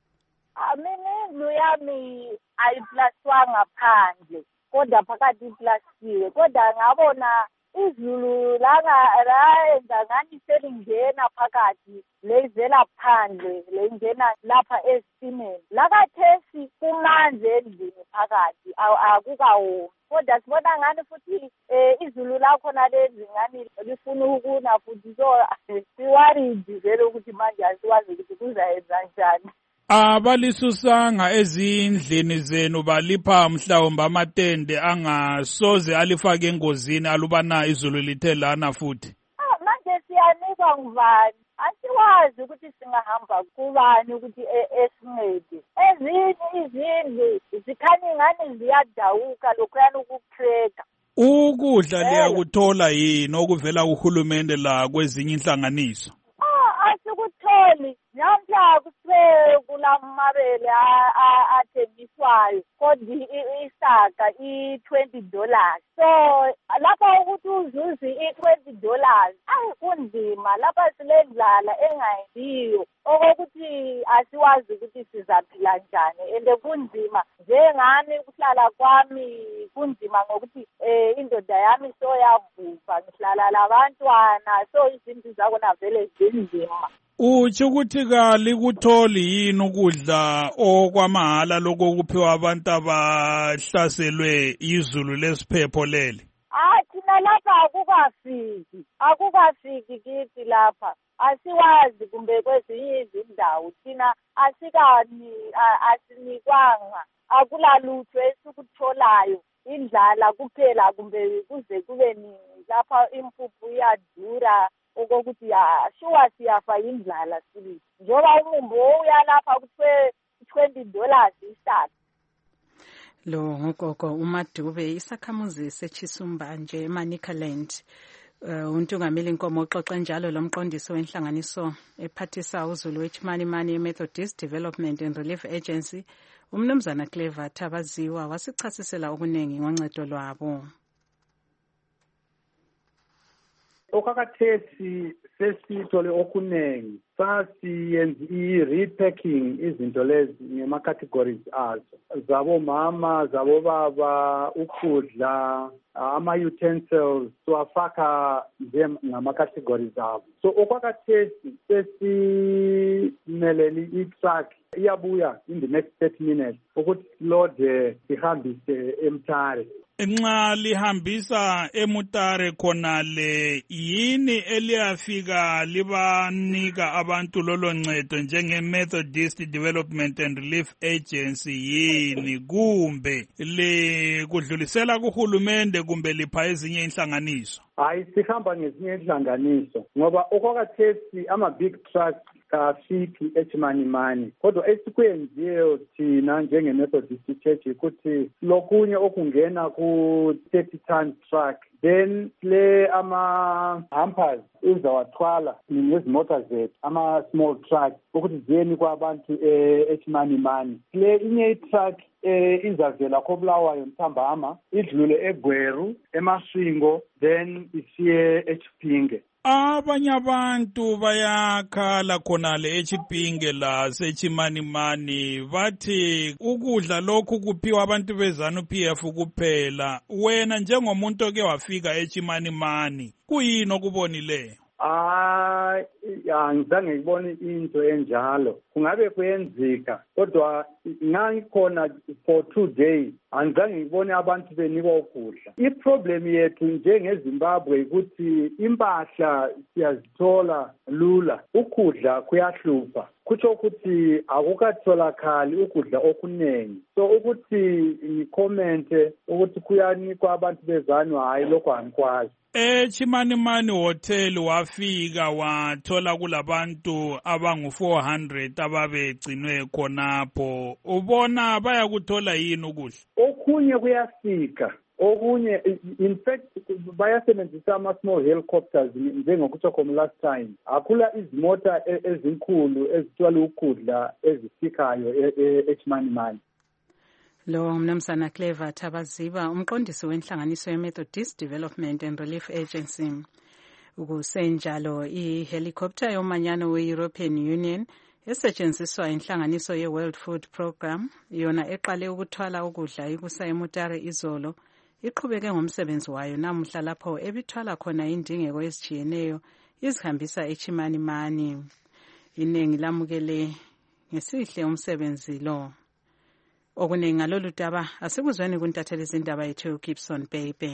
Mina indlu yami ayiplaswanga phandle kodwa phakathi iplastiwe, kodwa ngabona izulu langa layenza ngani selingena phakathi lezela phandle lengena lapha esitimeni lakathesi kumanzi endlini phakathi akukawomi, kodwa sibona ngani futhi izulu lakho nalezi ngani lifuna ukuna futhi, so siwaridi vele ukuthi manje asiwazi ukuthi kuzayenza njani. Abalisusanga ezindlini zenu balipha mhlawumbe amatende angasoze alifake engozini alubana izulu lithe lana futhi. Ah, manje siyanikwa ngubani? Asiwazi ukuthi singahamba kubani ukuthi esincede. Ezinye izindlu zikhanya ngani ziyadawuka lokhuyana ukucracker. Ukudla liyakuthola yini okuvela kuhulumende la kwezinye inhlanganiso? Ah, asikutholi. Namhla kuthiwe kulamabele athengiswayo kodwa isaka i-twenty dollars. So lapha ukuthi uzuze i-twenty dollars ayi kunzima, lapha silendlala engayendiyo okokuthi asiwazi ukuthi sizaphila njani, ende kunzima njengami kuhlala kwami kunzima ngokuthi eh indoda yami soyavuka ngihlala labantwana, so izinto zakona vele zinzima. Uthi ukuthi kalikutholi yini ukudla okwamahala lokho kuphiwa abantu abahlaselwe izulu lesiphepho leli? Ah, thina lapha akukafiki akukafiki kithi lapha, asiwazi kumbe kwezinye izindawo thina asikani asinikwanga, akulalutho esikutholayo, indlala kuphela kumbe kuze kube nini lapha impuphu iyadura okokuthi shuwa siyafa indlala sibili njoba umumbo uyalapha kuthiwe twenty dollars isaka. Lo ngogogo uMadube isakhamuzi sechisumba nje eManicaland. Uh, untungameli inkomo oxoxa njalo lomqondiso wenhlanganiso ephathisa uZulu weChimani Mani Methodist Development and Relief Agency umnumzana Clever Thabaziwa wasichasisela okuningi ngoncedo lwabo. Okakathethi sesithole okunengi sasiyenza i-repacking izinto lezi ngema-categories azo zabo mama zabo baba ukudla ama-utensils siwafaka nje ngama-categories abo. So okwakathethi sesimelele i-truck iyabuya in the next thirty minutes ukuthi silode sihambise eMtare. Nxa lihambisa eMutare khonale yini eliyafika libanika abantu lolo ncedo njenge Methodist Development and Relief Agency yini kumbe le kudlulisela kuhulumende kumbe lipha ezinye inhlanganiso? Hayi sihamba ngezinye inhlanganiso ngoba okwakathethi ama big trucks kafiki eChimani Mani kodwa esikwenziyo thina njenge Methodist Church ukuthi lokunye okungena ku thirty ton truck then le ama hampers izawathwala ngezimota zethu ama small trucks ukuthi ziyeni kwabantu eChimani Mani. Le inye truck eh izavela koBulawayo Mthambama idlule eGweru eMashingo then isiye eChipinge. Abanye abantu bayakhala khonale eChipinge la seChimani Mani bathi ukudla lokhu kuphiwa abantu bezanu P F kuphela. Wena njengomuntu oke wafika eChimani Mani kuyini okubonileyo? Ah, angizange ngibone into enjalo. Kungabe kuyenzeka kodwa ngangikhona for two days angizange ngibone abantu benikwa ukudla. I-problem yethu njengeZimbabwe ukuthi impahla siyazithola lula, ukudla kuyahlupha. Kutsho ukuthi akukatholakali ukudla okunengi. So ukuthi ngicommente ukuthi kuyanikwa abantu bezanu hayi lokho angikwazi. eChimani Mani Hotel wafika wathola kulabantu abangu four hundred ababegcinwe khonapho. Ubona bayakuthola yini ukudla? Okunye kuyafika. Okunye in fact bayasebenzisa ama small helicopters njengokutsho khona last time. Akula izimota ezinkulu ezithwala ukudla ezifikayo eChimani Mani. Lo mnumzana Clever Thabaziba umqondisi wenhlanganiso ye-Methodist Development and Relief Agency. Ukusenjalo i-helicopter yomanyano we-European Union esetshenziswa inhlanganiso ye-World Food Program yona eqale ukuthwala ukudla ikusa eMutare izolo iqhubeke ngomsebenzi wayo namuhla lapho ebithwala khona indingeko ezijiyeneyo izihambisa eChimani Mani. Iningi lamukele ngesihle umsebenzi lo. Okuningi ngalolu daba asikuzweni kuntatheli izindaba yethu Gibson Baby.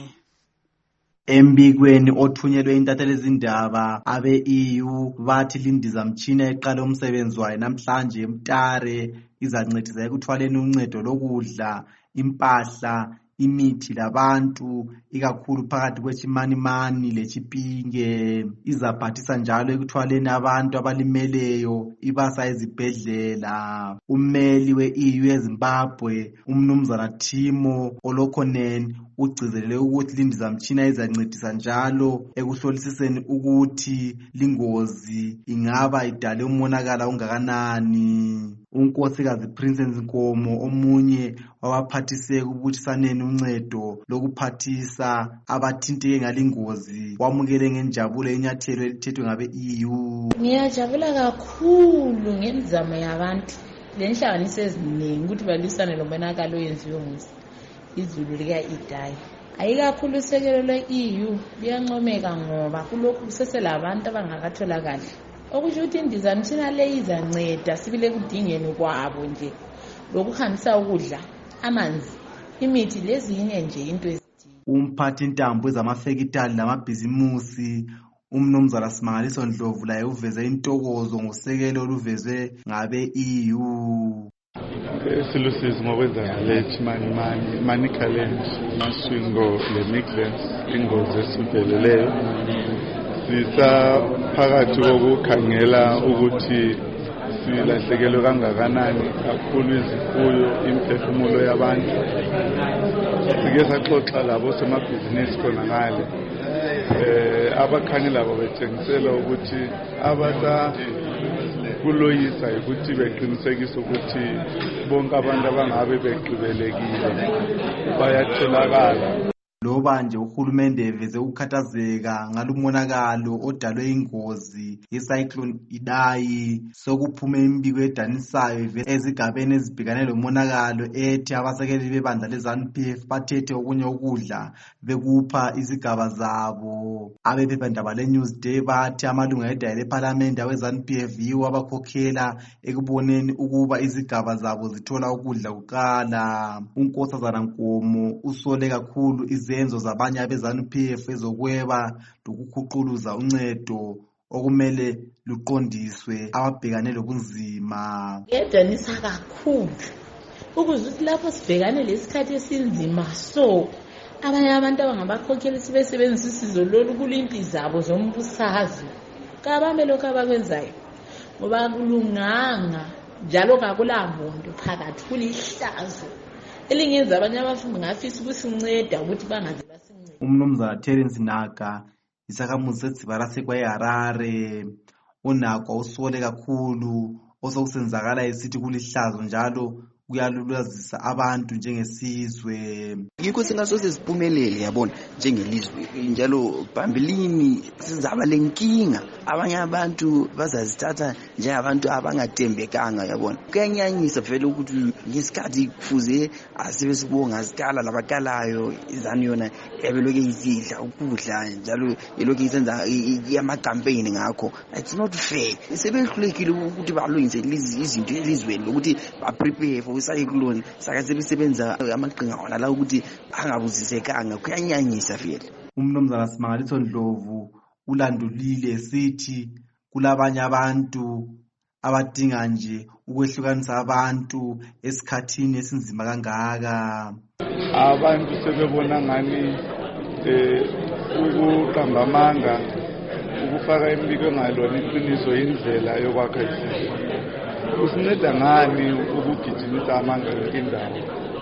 Embikweni othunyelwe intatheli izindaba abe-E U bathi lindizamtshina eqala umsebenzi wayo namhlanje eMtare izancedisa ekuthwaleni uncedo lokudla, impahla, imithi labantu ikakhulu phakathi kweChimani Mani leChipinge. Izaphathisa njalo ekuthwaleni abantu abalimeleyo ibasa ezibhedlela. Ummeli we-E U eZimbabwe umnumzana Timo Olokonen ugcizelele ukuthi lindizamtshina izancedisa njalo ekuhlolisiseni ukuthi lingozi ingaba idale umonakala ungakanani. Unkosikazi Princess Nkomo omunye wabaphathiseke ukubuthisaneni uncedo lokuphathisa abathinteke ngalingozi wamukele ngenjabulo inyathelo elithethwe ngabe-E U. Ngiyajabula kakhulu ngemizamo yabantu lenhlanganiso eziningi ukuthi balwisane lomonakalo oyenziwe izulu lika-Idai. Ayikakhulu usekelo lwe-E U liyancomeka ngoba kulokhu kuseselabantu abangakatholakali. Okusho ukuthi indizamtshina le izanceda sibile kudingeni kwabo nje lokuhambisa ukudla, amanzi, imithi lezinye nje into ezidinga. Umphathi intambo ezamafekitali lamabhizimusi umnumzana Simangaliso Ndlovu laye uveze intokozo ngosekelo oluvezwe ngabe-E U. Silusizi ngokwenzakala eChimani Mani, Manicaland, Mashingo leMidlands ingozi esiveleleyo. Sisaphakathi kokukhangela ukuthi silahlekelwe kangakanani kakhulu izifuyo, imphefumulo yabantu. Sike saxoxa labo semabhizinisi khona ngale. Eh abakhanye labo betshengisela ukuthi abata kuloyisa ukuthi beqinisekisa ukuthi bonke abantu abangabe begqibelekile bayatholakala. Loba nje uhulumende eveze ukukhathazeka ngalumonakalo odalwe ingozi yecyclone Idai, sokuphume imbiko edanisayo ezigabeni ezibhekane lomonakalo ethi abasekeli bebandla leZANU P F bathethe okunye ukudla bekupha izigaba zabo. Abephephandaba leNewsday bathi amalunga edale eParliament aweZANU P F yiwo abakhokhela ekuboneni ukuba izigaba zabo zithola ukudla kuqala. uNkosazana Nkomo usole kakhulu izenzo zabanye abeZANU P F ezokweba lokukhuquluza uncedo okumele luqondiswe ababhekane lobunzima. Kuyadanisa kakhulu ukuze ukuthi lapho sibhekane lesikhathi esinzima so abanye abantu abangabakhokheli sibesebenzisa isizo lolu kulimpi zabo zombusazwe kabame lokho abakwenzayo ngoba kulunganga njalo kakulamuntu phakathi kulihlazo elingenza abanye abafundi ngafisa ukusinceda ukuthi bangaze basincede. Umnumzana Terence Naga isakhamuzi sedzibara sekwayiHarare uNaga usole kakhulu osokusenzakala esithi kulihlazo njalo kuyalulazisa abantu njengesizwe. Yikho singasoze siphumelele yabona njengelizwe njalo phambilini sizaba lenkinga abanye abantu bazazithatha njengabantu abangatembekanga yabona. Kuyanyanyisa vele ukuthi ngesikhathi kufuze asebesibonga sikala labakalayo iZANU yona yabeloke izidla ukudla njalo yeloke isenza ama campaign ngakho. It's not fair. Sebehlulekile ukuthi balungise izinto elizweni lokuthi ba prepare for cyclone sakaze bisebenza amaqhinga wona la ukuthi angabuzisekanga kuyanyanyisa vele. Umnumzana Simangaliso Ndlovu ulandulile sithi kulabanye abantu abadinga nje ukwehlukanisa abantu esikhathini esinzima kangaka. Abantu sebebona ngani eh ukuqamba amanga ukufaka imbiko ngalona iqiniso indlela yokwakha isizwe. Kusinceda ngani ukugijimisa amanga endawo.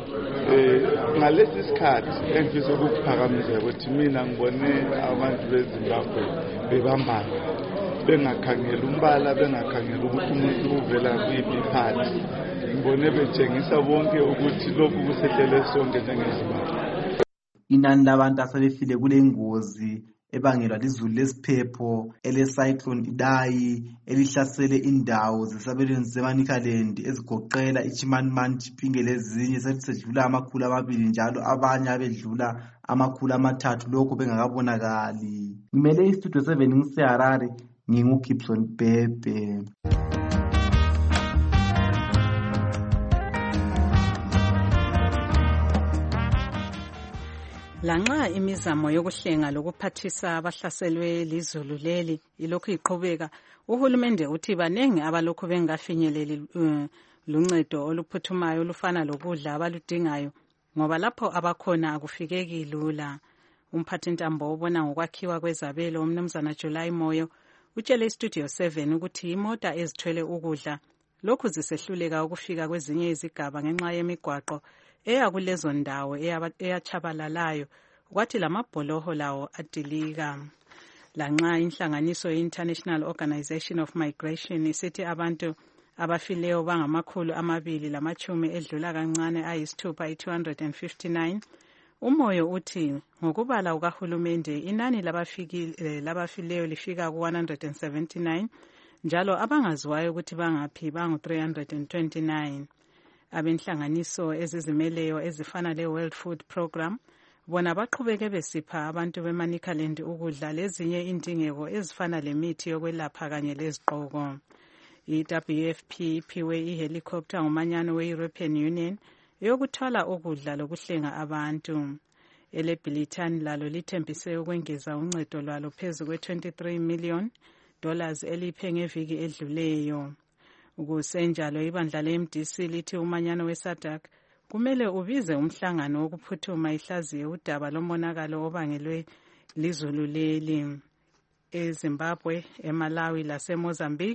Eh ngalesi sikhathi engifisa ukuphakamisa ukuthi mina ngibone abantu beZimbabwe bebambana bengakhangela umbala bengakhangela ukuthi umuntu uvela kuyiphi iphathi. Ngibone betshengisa bonke ukuthi lokhu kusehlele sonke njengeZimbabwe. Inani labantu asebefile kule ngozi ebangelwa lizulu lesiphepho ele-cyclone Idai elihlasele indawo zesabelweni seManicaland ezigoqela iChimanimani, Chipinge lezinye selisedlula amakhulu amabili njalo abanye abedlula amakhulu amathathu lokho bengakabonakali. Ngimele istudio seven ngiseHarare nginguGibson Bhebhe. Lanxa imizamo yokuhlenga lokuphathisa abahlaselwe lizulu leli ilokhu iqhubeka, uhulumende uthi baningi abalokhu bengafinyeleli uh, luncedo oluphuthumayo olufana lokudla abaludingayo ngoba lapho abakhona akufikeki lula. Umphathintambo obona ngokwakhiwa kwezabelo umnumzana July Moyo utshele iStudio seven ukuthi imota ezithwele ukudla lokhu zisehluleka ukufika kwezinye izigaba ngenxa yemigwaqo eya kulezo ndawo eyachabalalayo kwathi lamabholoho lawo adilika. Lanxa inhlanganiso ye-International Organization of Migration isithi abantu abafileyo bangamakhulu amabili lamachumi edlula kancane ayisithupha i-two hundred fifty-nine. Umoyo uthi ngokubala ukahulumende inani labafikile labafileyo lifika ku one hundred seventy-nine njalo abangaziwayo ukuthi bangaphi bangu three hundred twenty-nine. Abenhlanganiso ezizimeleyo ezifana le-World Food Program bona baqhubeke besipha abantu beManicaland ukudla lezinye indingeko ezifana lemithi yokwelapha kanye lezigqoko. I-W F P iphiwe ihelicopter ngumanyano we-European Union yokuthwala ukudla lokuhlenga abantu. Ele-Billiton lalo lithembise ukwengeza uncedo lwalo phezu kwe twenty-three million dollars eliphe ngeviki edluleyo. Ukusenjalo ibandla le-M D C lithi umanyano we-SADC kumele ubize umhlangano wokuphuthuma ihlaziye udaba lomonakalo obangelwe lizulu leli. EZimbabwe, eMalawi laseMozambique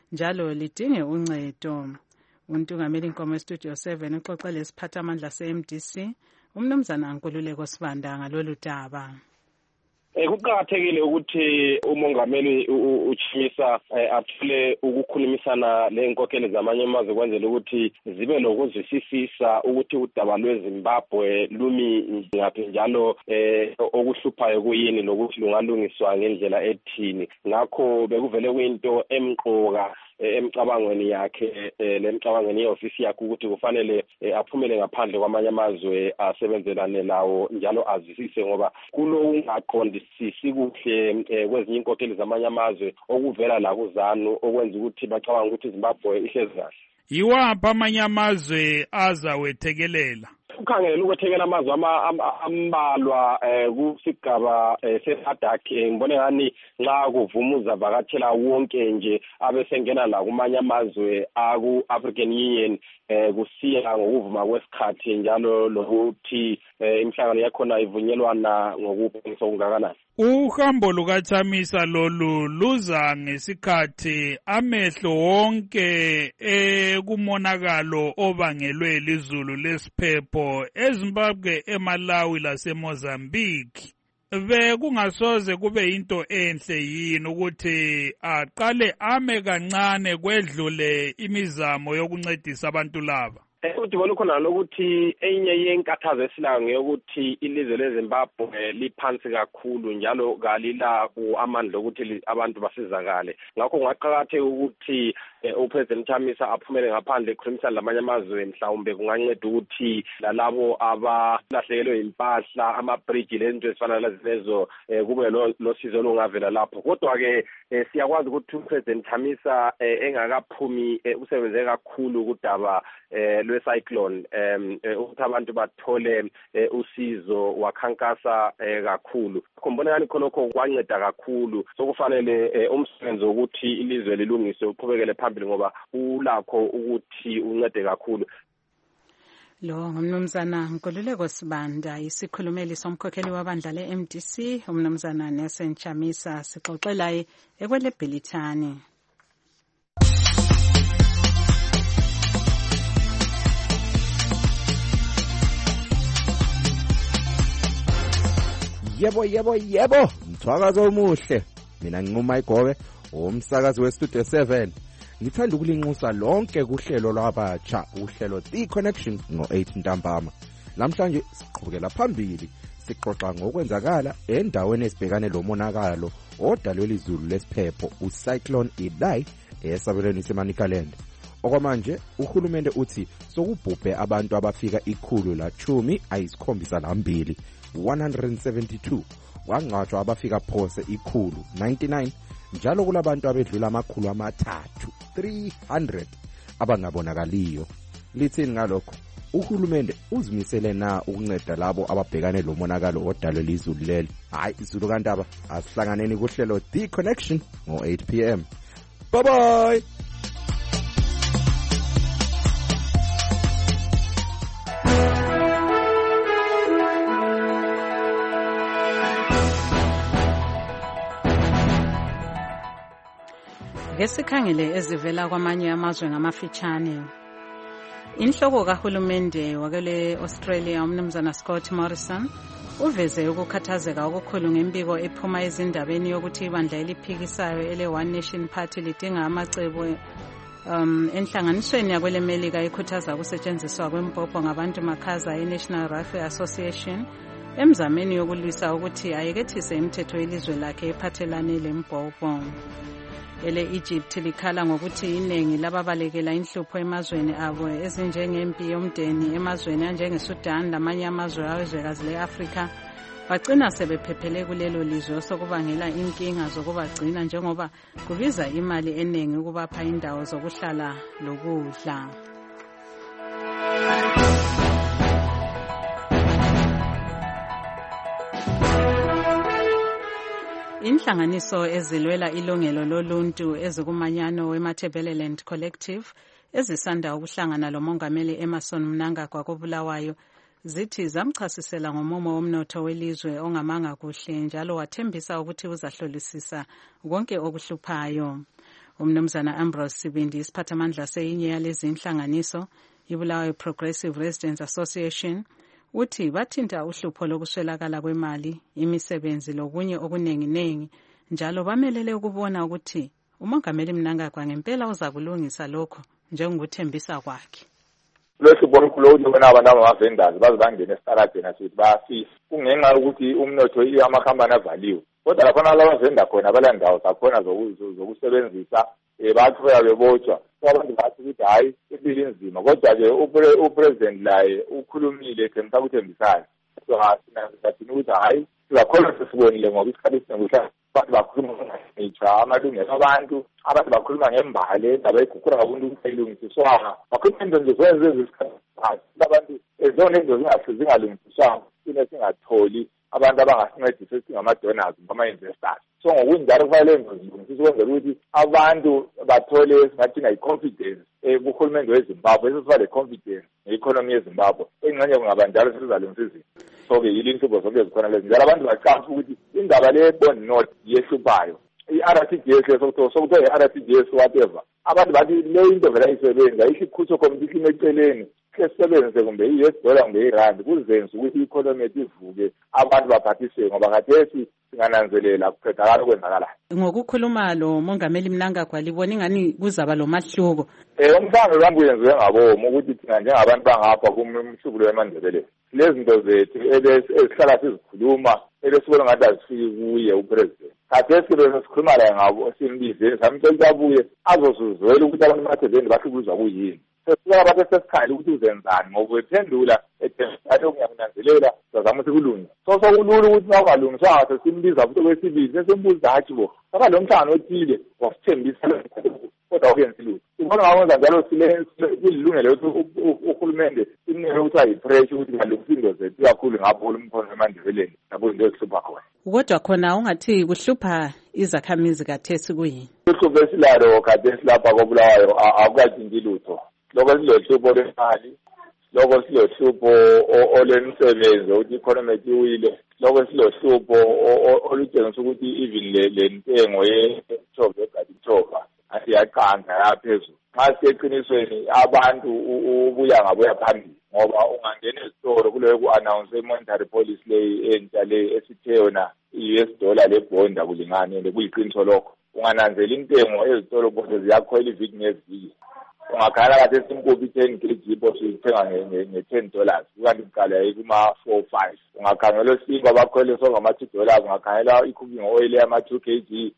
njalo lidinge uncedo. Untungameli Nkomo eStudio seven uxoxe lesiphathamandla se-M D C uMnumzana Nkululeko Sibanda ngalolu daba. Kuqakathekile ukuthi umongameli uChimisa athule ukukhulumisana lenkokheli zamanye amazwe kwenzela ukuthi zibe lokuzwisisisa ukuthi udaba lweZimbabwe lumi ngaphi njalo okuhluphayo kuyini lokuthi lungalungiswa ngendlela ethini. Ngakho bekuvele kuyinto emqoka emcabangweni yakhe lemcabangweni yeofisi yakhe ukuthi kufanele aphumele ngaphandle kwamanye amazwe asebenzelane lawo njalo azwisise ngoba kulo ungaqondisisi kuhle kwezinye inkokheli zamanye amazwe okuvela la kuZANU okwenza ukuthi bacabanga ukuthi iZimbabwe ihlezi kahle. Yiwaphi amanye amazwe azawethekelela? Ukhangela ukwethekela amazwe ambalwa kusigaba se-SADC ngibone ngani nxa kuvumuza vakatshela wonke nje abesengena la kumanye amazwe aku-African Union kusiya ngokuvuma kwesikhathi njalo lokuthi imihlangano yakhona ivunyelwana ngokuphangisa okungakanani. Uhambo lukaChamisa lolu luza ngesikhathi amehlo wonke ekumonakalo obangelwe lizulu lesiphepho eZimbabwe, eMalawi laseMozambique. Bekungasoze kube into enhle yini ukuthi aqale ame kancane kwedlule imizamo yokuncedisa abantu laba? Ukuthi bona khona lokuthi enye yenkathazo esilanga ngeyokuthi ilizwe leZimbabwe liphansi kakhulu njalo kalila amandla ukuthi abantu basizakale. Ngakho ngaqakatheka ukuthi uPresident Chamisa aphumele ngaphandle ekhulumisana lamanye amazwe mhlawumbe kunganceda ukuthi lalabo abalahlekelwe impahla ama-bridge lezinto ezifana lezo kube losizo olungavela lapho. Kodwa-ke siyakwazi ukuthi uPresident Chamisa engakaphumi usebenze kakhulu kudaba lwe-cyclone ukuthi abantu bathole usizo wakhankasa kakhulu. Kumbona ngani khonokho kwanceda kakhulu sokufanele umsebenzi ukuthi ilizwe lilungiswe uqhubekele phambili ngoba ulakho ukuthi uncede kakhulu. Lo ngumnumzana Nkululeko Sibanda, isikhulumeli somkhokheli wabandla le-M D C umnumzana Nelson Chamisa, sixoxela ekwelebhilithani. Yebo yebo yebo, mthwakazo omuhle. Mina nginquma igobe umsakazi weStudio seven. Ngithanda ukulinxusa lonke kuhlelo lwabatsha, uhlelo The Connection ngo eight ntambama. Namhlanje siqhubekela phambili sixoxa ngokwenzakala endaweni esibhekane lomonakalo odalwe lizulu lesiphepho uCyclone Idai esabelweni seManicaland. Okwamanje uhulumende uthi sokubhubhe abantu abafika ikhulu la chumi ayisikhombisa lambili one hundred seventy-two, kwangcwatshwa abafika phose ikhulu ninety-nine, njalo kulabantu abedlula amakhulu amathathu three hundred abangabonakaliyo. Lithini ngalokho? Uhulumende uzimisele na ukunceda labo ababhekane lomonakalo odalwe lizulu leli? Hayi izulu kantaba, asihlanganeni kuhlelo The Connection ngo eight p m. Bye bye. Ngesikhangele ezivela kwamanye amazwe ngamafitshane. Inhloko kahulumende wakele Australia umnumzana Scott Morrison uveze ukukhathazeka okukhulu ngembiko ephuma ezindabeni yokuthi ibandla eliphikisayo ele One Nation Party lidinga amacebo um enhlanganisweni yakwele Melika ikhuthaza ukusetshenziswa kwempopho ngabantu makhaza eNational Rifle Association emzameni yokulwisa ukuthi ayekethise imithetho yelizwe lakhe ephathelane lempopho. Ele Egypt likhala ngokuthi iningi lababalekela inhlupho emazweni abo ezinjengempi yomdeni emazweni anjengeSudan lamanye amazwe awezwekazi le-Afrika bagcina sebephephele kulelo lizwe sokubangela inkinga zokubagcina njengoba kubiza imali eningi ukubapha indawo zokuhlala lokudla. Inhlanganiso ezilwela ilungelo loluntu ezikumanyano weMatabeleland Collective ezisanda ukuhlangana lomongameli Emmerson Mnangagwa kobulawayo zithi zamchasisela ngomumo womnotho welizwe ongamanga kuhle njalo wathembisa ukuthi uzahlolisisa konke okuhluphayo. umnumzana Ambrose Sibindi isiphathamandla seyinye yalezi inhlanganiso iBulawayo Progressive Residents Association uthi bathinta uhlupho lokuswelakala kwemali imisebenzi lokunye okuningi njalo bamelele ukubona ukuthi umongameli Mnangagwa ngempela uza kulungisa lokho njengokuthembisa kwakhe. Lokhu bonkulo ubona abantu abavendors baze bangena esitaradeni asithi bayafisa kungenxa ukuthi umnotho amakhampani avaliwe kodwa lapha laba venda khona abalandawo zakhona zokusebenzisa ebathoya bebotshwa abantu bathi ukuthi hayi impilo inzima kodwa ke upresident laye ukhulumile ethemba ukuthembisayo so asina sathini ukuthi hayi sizakhona sesibonile ngoba isikhathi sinekuhla abantu bakhuluma ngitsha amalungelo abantu abantu bakhuluma ngembali indaba eguqura abantu ukuthi ayilungisiswanga bakhuluma into nje kwenze isikhathi abantu ezona into zingalungisiswanga sine singatholi abantu abangasincedisa esingama-donors bama-investors so ngokunjalo kufanele ngizilungisise ukwenzela ukuthi abantu bathole esingathina i-confidence kuhulumende wezimbabwe esesiba le-confidence nge-economy yezimbabwe engxenye kungaba njalo sesizalungisa izinto so-ke yile inhlupho zonke zikhona lezi njalo abantu bacapha ukuthi indaba le-bond note yehluphayo i-R T G S sokuthiwa i-R T G S whatever abantu bathi le into vele ayisebenzi ayisho ikhutho committee eceleni sesebenze kumbe i-U S dollar kumbe irandi kuzenza ukuthi i-economy ivuke abantu baphathiseke ngoba khathesi singananzelela kuqedakala okwenzakalayo. Ngokukhuluma lo mongameli Mnangagwa libona ingani kuzaba lo mahluko. Eh umhlangano wami uyenziwe ngabomo ukuthi thina njengabantu bangapha kumhlubulo wemandebeleni lezi zinto zethu esihlala sizikhuluma elesibona ngathi azifiki kuye upresident khathesi lona sikhuluma la ngabo simbize samtshela abuye azosuzwela ukuthi abantu bathebeni bahlukuzwa kuyini sesika abantu sesikhali ukuthi uzenzani ngoba wephendula ethembayo kunyakunanzelela sazama ukuthi kulunge so sokulula ukuthi nawungalungiswanga sesimbiza futhi kwesibili sesimbuza hathi bo saka lo mhlangano othile wasithembisa kodwa akuyenzi lutho sibona ngakwenza njalo kulilungelo ukuthi uhulumende inike ukuthi ayipressure ukuthi ngalungisa into zethu kakhulu ngapho umkhono emandebeleni nabo into ezihlupha khona kodwa khona ungathi kuhlupha izakhamizi kathesi kuyini uhlupho esilalo kathesi lapha koBulawayo akukathinti lutho lokho silohlupho lwemali lokho silohlupho olwemisebenzi ukuthi i-economy iwile lokho silohlupho olutshengisa ukuthi even le ntengo yethoba egadithoba asiyaqanga yaphezulu nxa siyeqinisweni abantu ubuya ngabuya phambili ngoba ungangena ezitolo kuleyo ku-announce i-monetary policy leyi entsha leyi esithe yona i-U S dollar lebond akulingani and kuyiqiniso lokho ungananzela intengo ezitolo bonke ziyakhwela iviki ngeviki ungakhala kathi esimpopi ten K G ipo siyithenga nge-ten dollars ukanti kuqala yayikuma-four five ungakhangela osinkwa bakhwele songama-two dollars ungakhangela i-cooking oil yama-two K G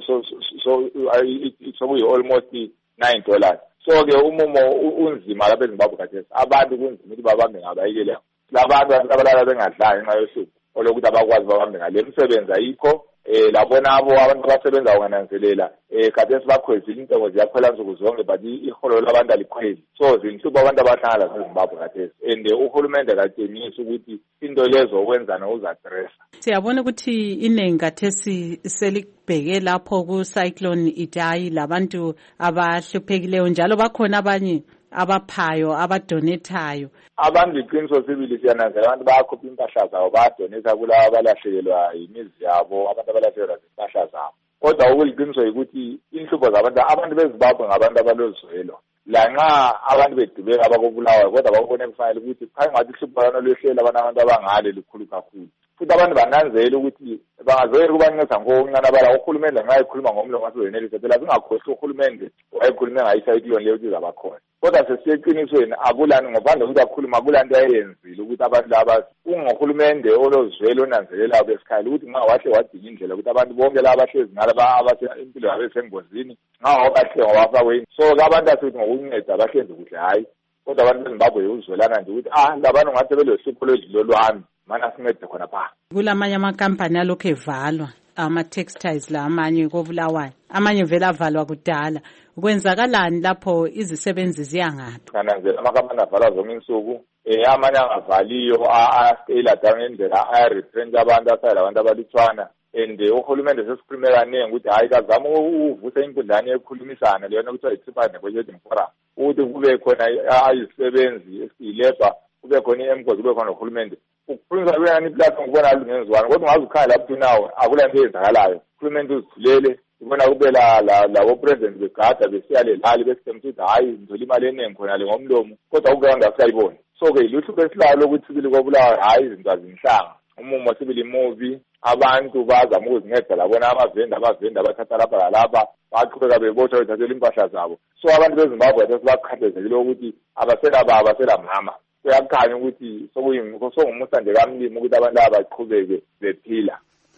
sokuyi-almost nine dollars so-ke umumo unzima lapha ezimbabwe kathesi abantu kunzima ukuthi babambe ngabayekele labantu abalala bengadlanga ngenxa yohlupho olokuthi abakwazi babambe ngale misebenzi ayikho eh labona abo abantu abasebenza ungananzelela eh khathesi bakhwezile intengo ziyakhwela nsuku zonke but iholo labantu alikhweli so zinhlupho abantu abahlala ezimbabwe kathesi and uhulumende katshengisa ukuthi into lezo okwenzana uzadressa siyabona ukuthi iningi kathesi selibheke lapho ku-cyclone Idai labantu abahluphekileyo njalo bakhona abanye abaphayo abadonethayo abantu iqiniso sibili siyananzela abantu bayakhupha impahla zabo bayadonetha kulabo abalahlekelwa yimizi yabo abantu abalahlekelwa zimpahla zabo kodwa okuliqiniso yikuthi inhlupho zabantu abantu bezimbabwe ngabantu abalozwelo lanxa abantu bedubeka abakoBulawayo kodwa bakubone kufanele ukuthi khange ngathi ihlupho lana lwehlela abantu abangale likhulu kakhulu futhi abantu bananzela ukuthi bangazoyela ukubanceda ngokuncane abala uhulumende nxa ekhuluma ngomlomo wasewenelisa phela zingakhohlwa uhulumende wayekhulume ngayicyclone leyo ukuthi zabakhona kodwa sesiyeqinisweni akulani ngaphandle ukuthi akhuluma akulanto ayenzile ukuthi abantu laba ungohulumende olozwelo onanzelelayo besikhali ukuthi nxa wahle wadinga indlela ukuthi abantu bonke laba abahlezi ngala impilo yabo esengozini nxa bahle ngabafakwe so-ke abantu asithi ngokunceda bahlenze kuhle hayi kodwa abantu bezimbabwe uzwelana nje ukuthi ah labantu ngathi belohlupho lwedlilo lwami mana sincede khona pha kulamanye amakampani alokhu evalwa ama-textiles la amanye koBulawayo amanye vele avalwa kudala kwenzakalani lapho izisebenzi ziyangaphi kananzela amakampani avalwa zonke insuku eh amanye angavaliyo a-stayla down indlela aya-retrench abantu asayela abantu abalutshwana and uhulumende sesikhulume kaningi ukuthi hayi kazama uvusa inkundlane ekhulumisana leyona kuthiwa i-tripartite negotiating forum ukuthi kube khona izisebenzi esiyilebha kube khona i-emcos kube khona uhulumende ukukhulunyiswa kuyani iplatform kubona alungenziwani kodwa ungaze ukhangela up to now akulanto eyenzakalayo uhulumende uzithulele ibona kube la labo president begada besiya le lali besithemba ukuthi hayi ngizoli imali eningi khona le ngomlomo kodwa kube ngasayibona. So ke iluthu besilalo ukuthi sibili kobulawa hayi izinto azinhlanga umumo sibili movie abantu bazama ukuzinceda labona amavenda amavenda abathatha lapha lalapha baqhubeka bebotha bethathela impahla zabo. So abantu beZimbabwe sebakhathazekile ukuthi abasela baba abasela mama. Kuyakhanya ukuthi sokuyimukho songumusa nje kamlimi ukuthi abantu abaqhubeke bephila.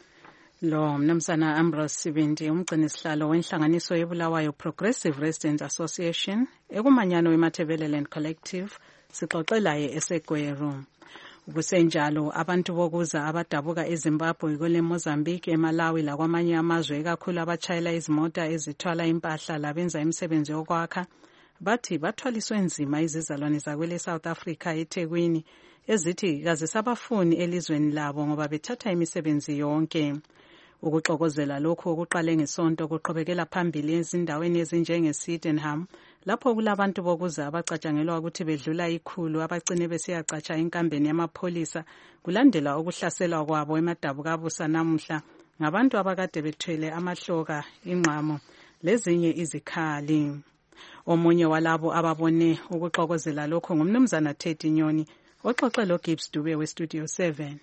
Lo mnumzana Ambrose Sibindi umgcini sihlalo wenhlanganiso yebulawayo Progressive Residents Association ekumanyano weMatabeleland Collective sixoxelaye eseGweru. Ukusenjalo abantu bokuza abadabuka eZimbabwe kule Mozambique eMalawi lakwamanye amazwe ekakhulu abatshayela izimota ezithwala impahla labenza imisebenzi yokwakha bathi bathwaliswe nzima izizalwane zakwele South Africa eThekwini ezithi kazisabafuni elizweni labo ngoba bethatha imisebenzi yonke. Ukuxokozela lokho okuqale ngesonto kuqhubekela phambili ezindaweni ezinjenge Sydenham lapho kulabantu bokuza abacatshangelwa ukuthi bedlula ikhulu abagcine besiyacatsha enkambeni yamapholisa kulandela ukuhlaselwa kwabo eMadabukabusa namuhla ngabantu abakade bethwele amahloka ingqamo lezinye izikhali. Omunye walabo ababone ukuxokozela lokho ngumnumzana Teddy Nyoni oxoxe lo Gibbs Dube we Studio seven.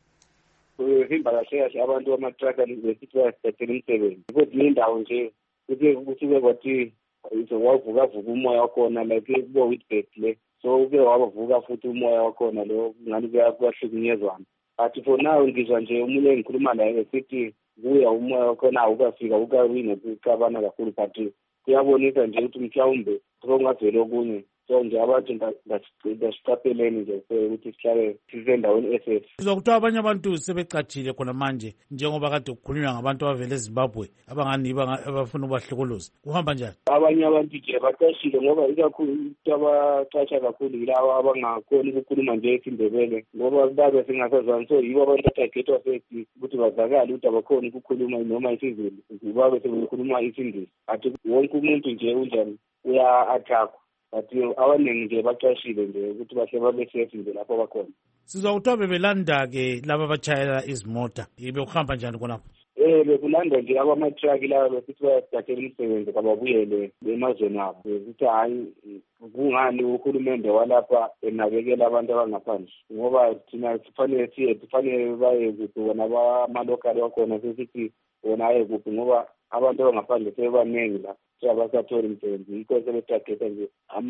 Uhimba kahle kahle abantu bamatraka besithi bayasithathela umsebenzi ukuthi indawo nje kuke kusuke kwathi wavuka vuka umoya wakhona like kubo Witbet le so uke wavuka futhi umoya wakhona lo ngani kuyahlukunyezwana but for now ngizwa nje umuntu engikhuluma naye esithi kuya umoya wakhona awukafika ukawina ukukabana kakhulu but kuyabonisa nje ukuthi mhlawumbe sokungavela okunye. So nje abantu basicapheleni nje ukuthi sihlale sizendaweni esafe. Sizwa kuthiwa abanye abantu sebecatshile khona manje njengoba kade kukhulunywa ngabantu abavele eZimbabwe abangani abafuna ubahlukuluza. Kuhamba njani? Abanye abantu nje bacashile ngoba ikakhulu abacatsha kakhulu yilawa abangakhoni ukukhuluma nje isiNdebele ngoba babe singasazwani. So yibo abantu abathagethwa sethi ukuthi bazakale ukuthi abakhoni ukukhuluma noma isiZulu babe sebekhuluma isiNgisi. Athi wonke umuntu nje unjani uya-attackwa. Bathi abaningi nje bacashile nje ukuthi bahle babe safe nje lapho bakhona. Sizwa kuthiwa bebelanda ke laba abatshayela izimota bekuhamba njani khonapho? Eh bekulanda nje abama-truck laba besithi bayasithathela umsebenzi kababuyele emazweni abo ukuthi hayi kungani uhulumende walapha enakekela abantu abangaphandle ngoba thina kufanele siye kufanele baye kuphi wona abamalokali wakhona sesithi wona aye kuphi ngoba abantu abangaphandle sebebaningi la abasatholi umsebenzi yikho sebethageta nje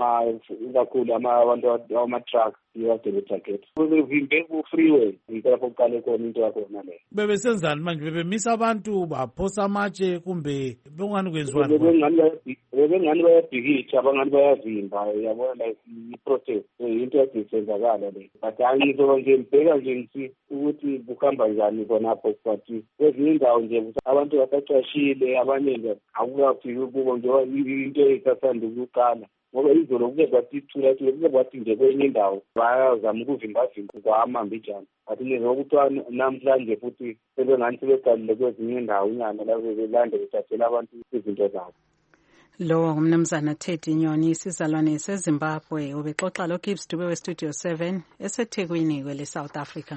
ikakhulu abantu abama-truck yikade bethageta bevimbe ku-freeway yikho lapho kuqale khona into yakhona leyo. Bebesenzani manje? Bebemisa abantu baphosa amatshe kumbe bekungani kwenziwani? Bebengani bayabhikitsha abangani bayavimba yabona like i-protest into yade isenzakala le but hayi ngizoba nje mbheka nje ngithi ukuthi kuhamba njani khonapho but kwezinye indawo nje abantu basacashile abanye nje akukafiki kubo njengoba into eyisasanda ukuqala ngoba izolo kuke kwathi thula thula kuke kwathi nje kwenye indawo bayazama ukuvimbavimba kwamambijana but njengoba kuthiwa namhlanje futhi sebengani sebeqalile kwezinye indawo inyana la belande bethathela abantu izinto zabo. Lo ngumnumzana Teddy Nyoni isizalwane seZimbabwe ubexoxa lo Gibbs Dube we Studio seven eseThekwini kwele South Africa.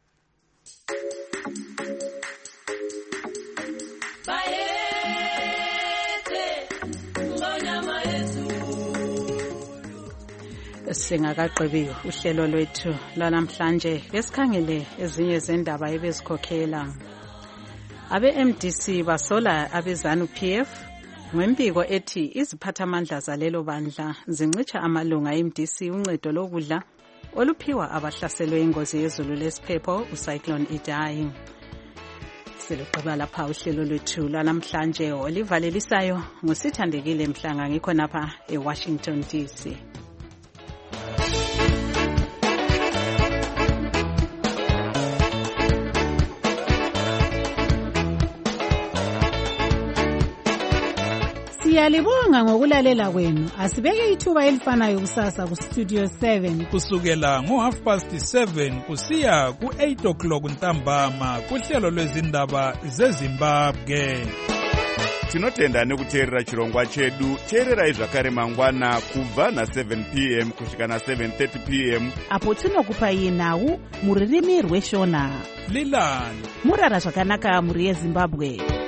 Singakaqebi uhlelo lwethu lwanamhlanje besikhangele ezinye zendaba ebezikhokhela. Abe M D C basola abezanu P F ngempiko ethi iziphathamandla zalelo bandla zincitsha amalunga e-M D C uncedo lokudla oluphiwa abahlaselwe ingozi yezulu lesiphepho uCyclone Idai. Siluqaba lapha uhlelo lwethu lwanamhlanje olivalelisayo ngusithandekile Mhlanga ngikho napha eWashington D C. Siyalibonga ngokulalela kwenu. Asibeke ithuba elifanayo kusasa ku Studio seven kusukela ngo half past seven kusiya ku eight o'clock ntambama kuhlelo lwezindaba zeZimbabwe. Tinotenda nekuteerera chirongwa chedu. Teererai zvakare mangwana kubva na seven p m kusvika na seven thirty p m apo tinokupai nhau muririmi rweshona. Lilani murara zvakanaka muri yeZimbabwe.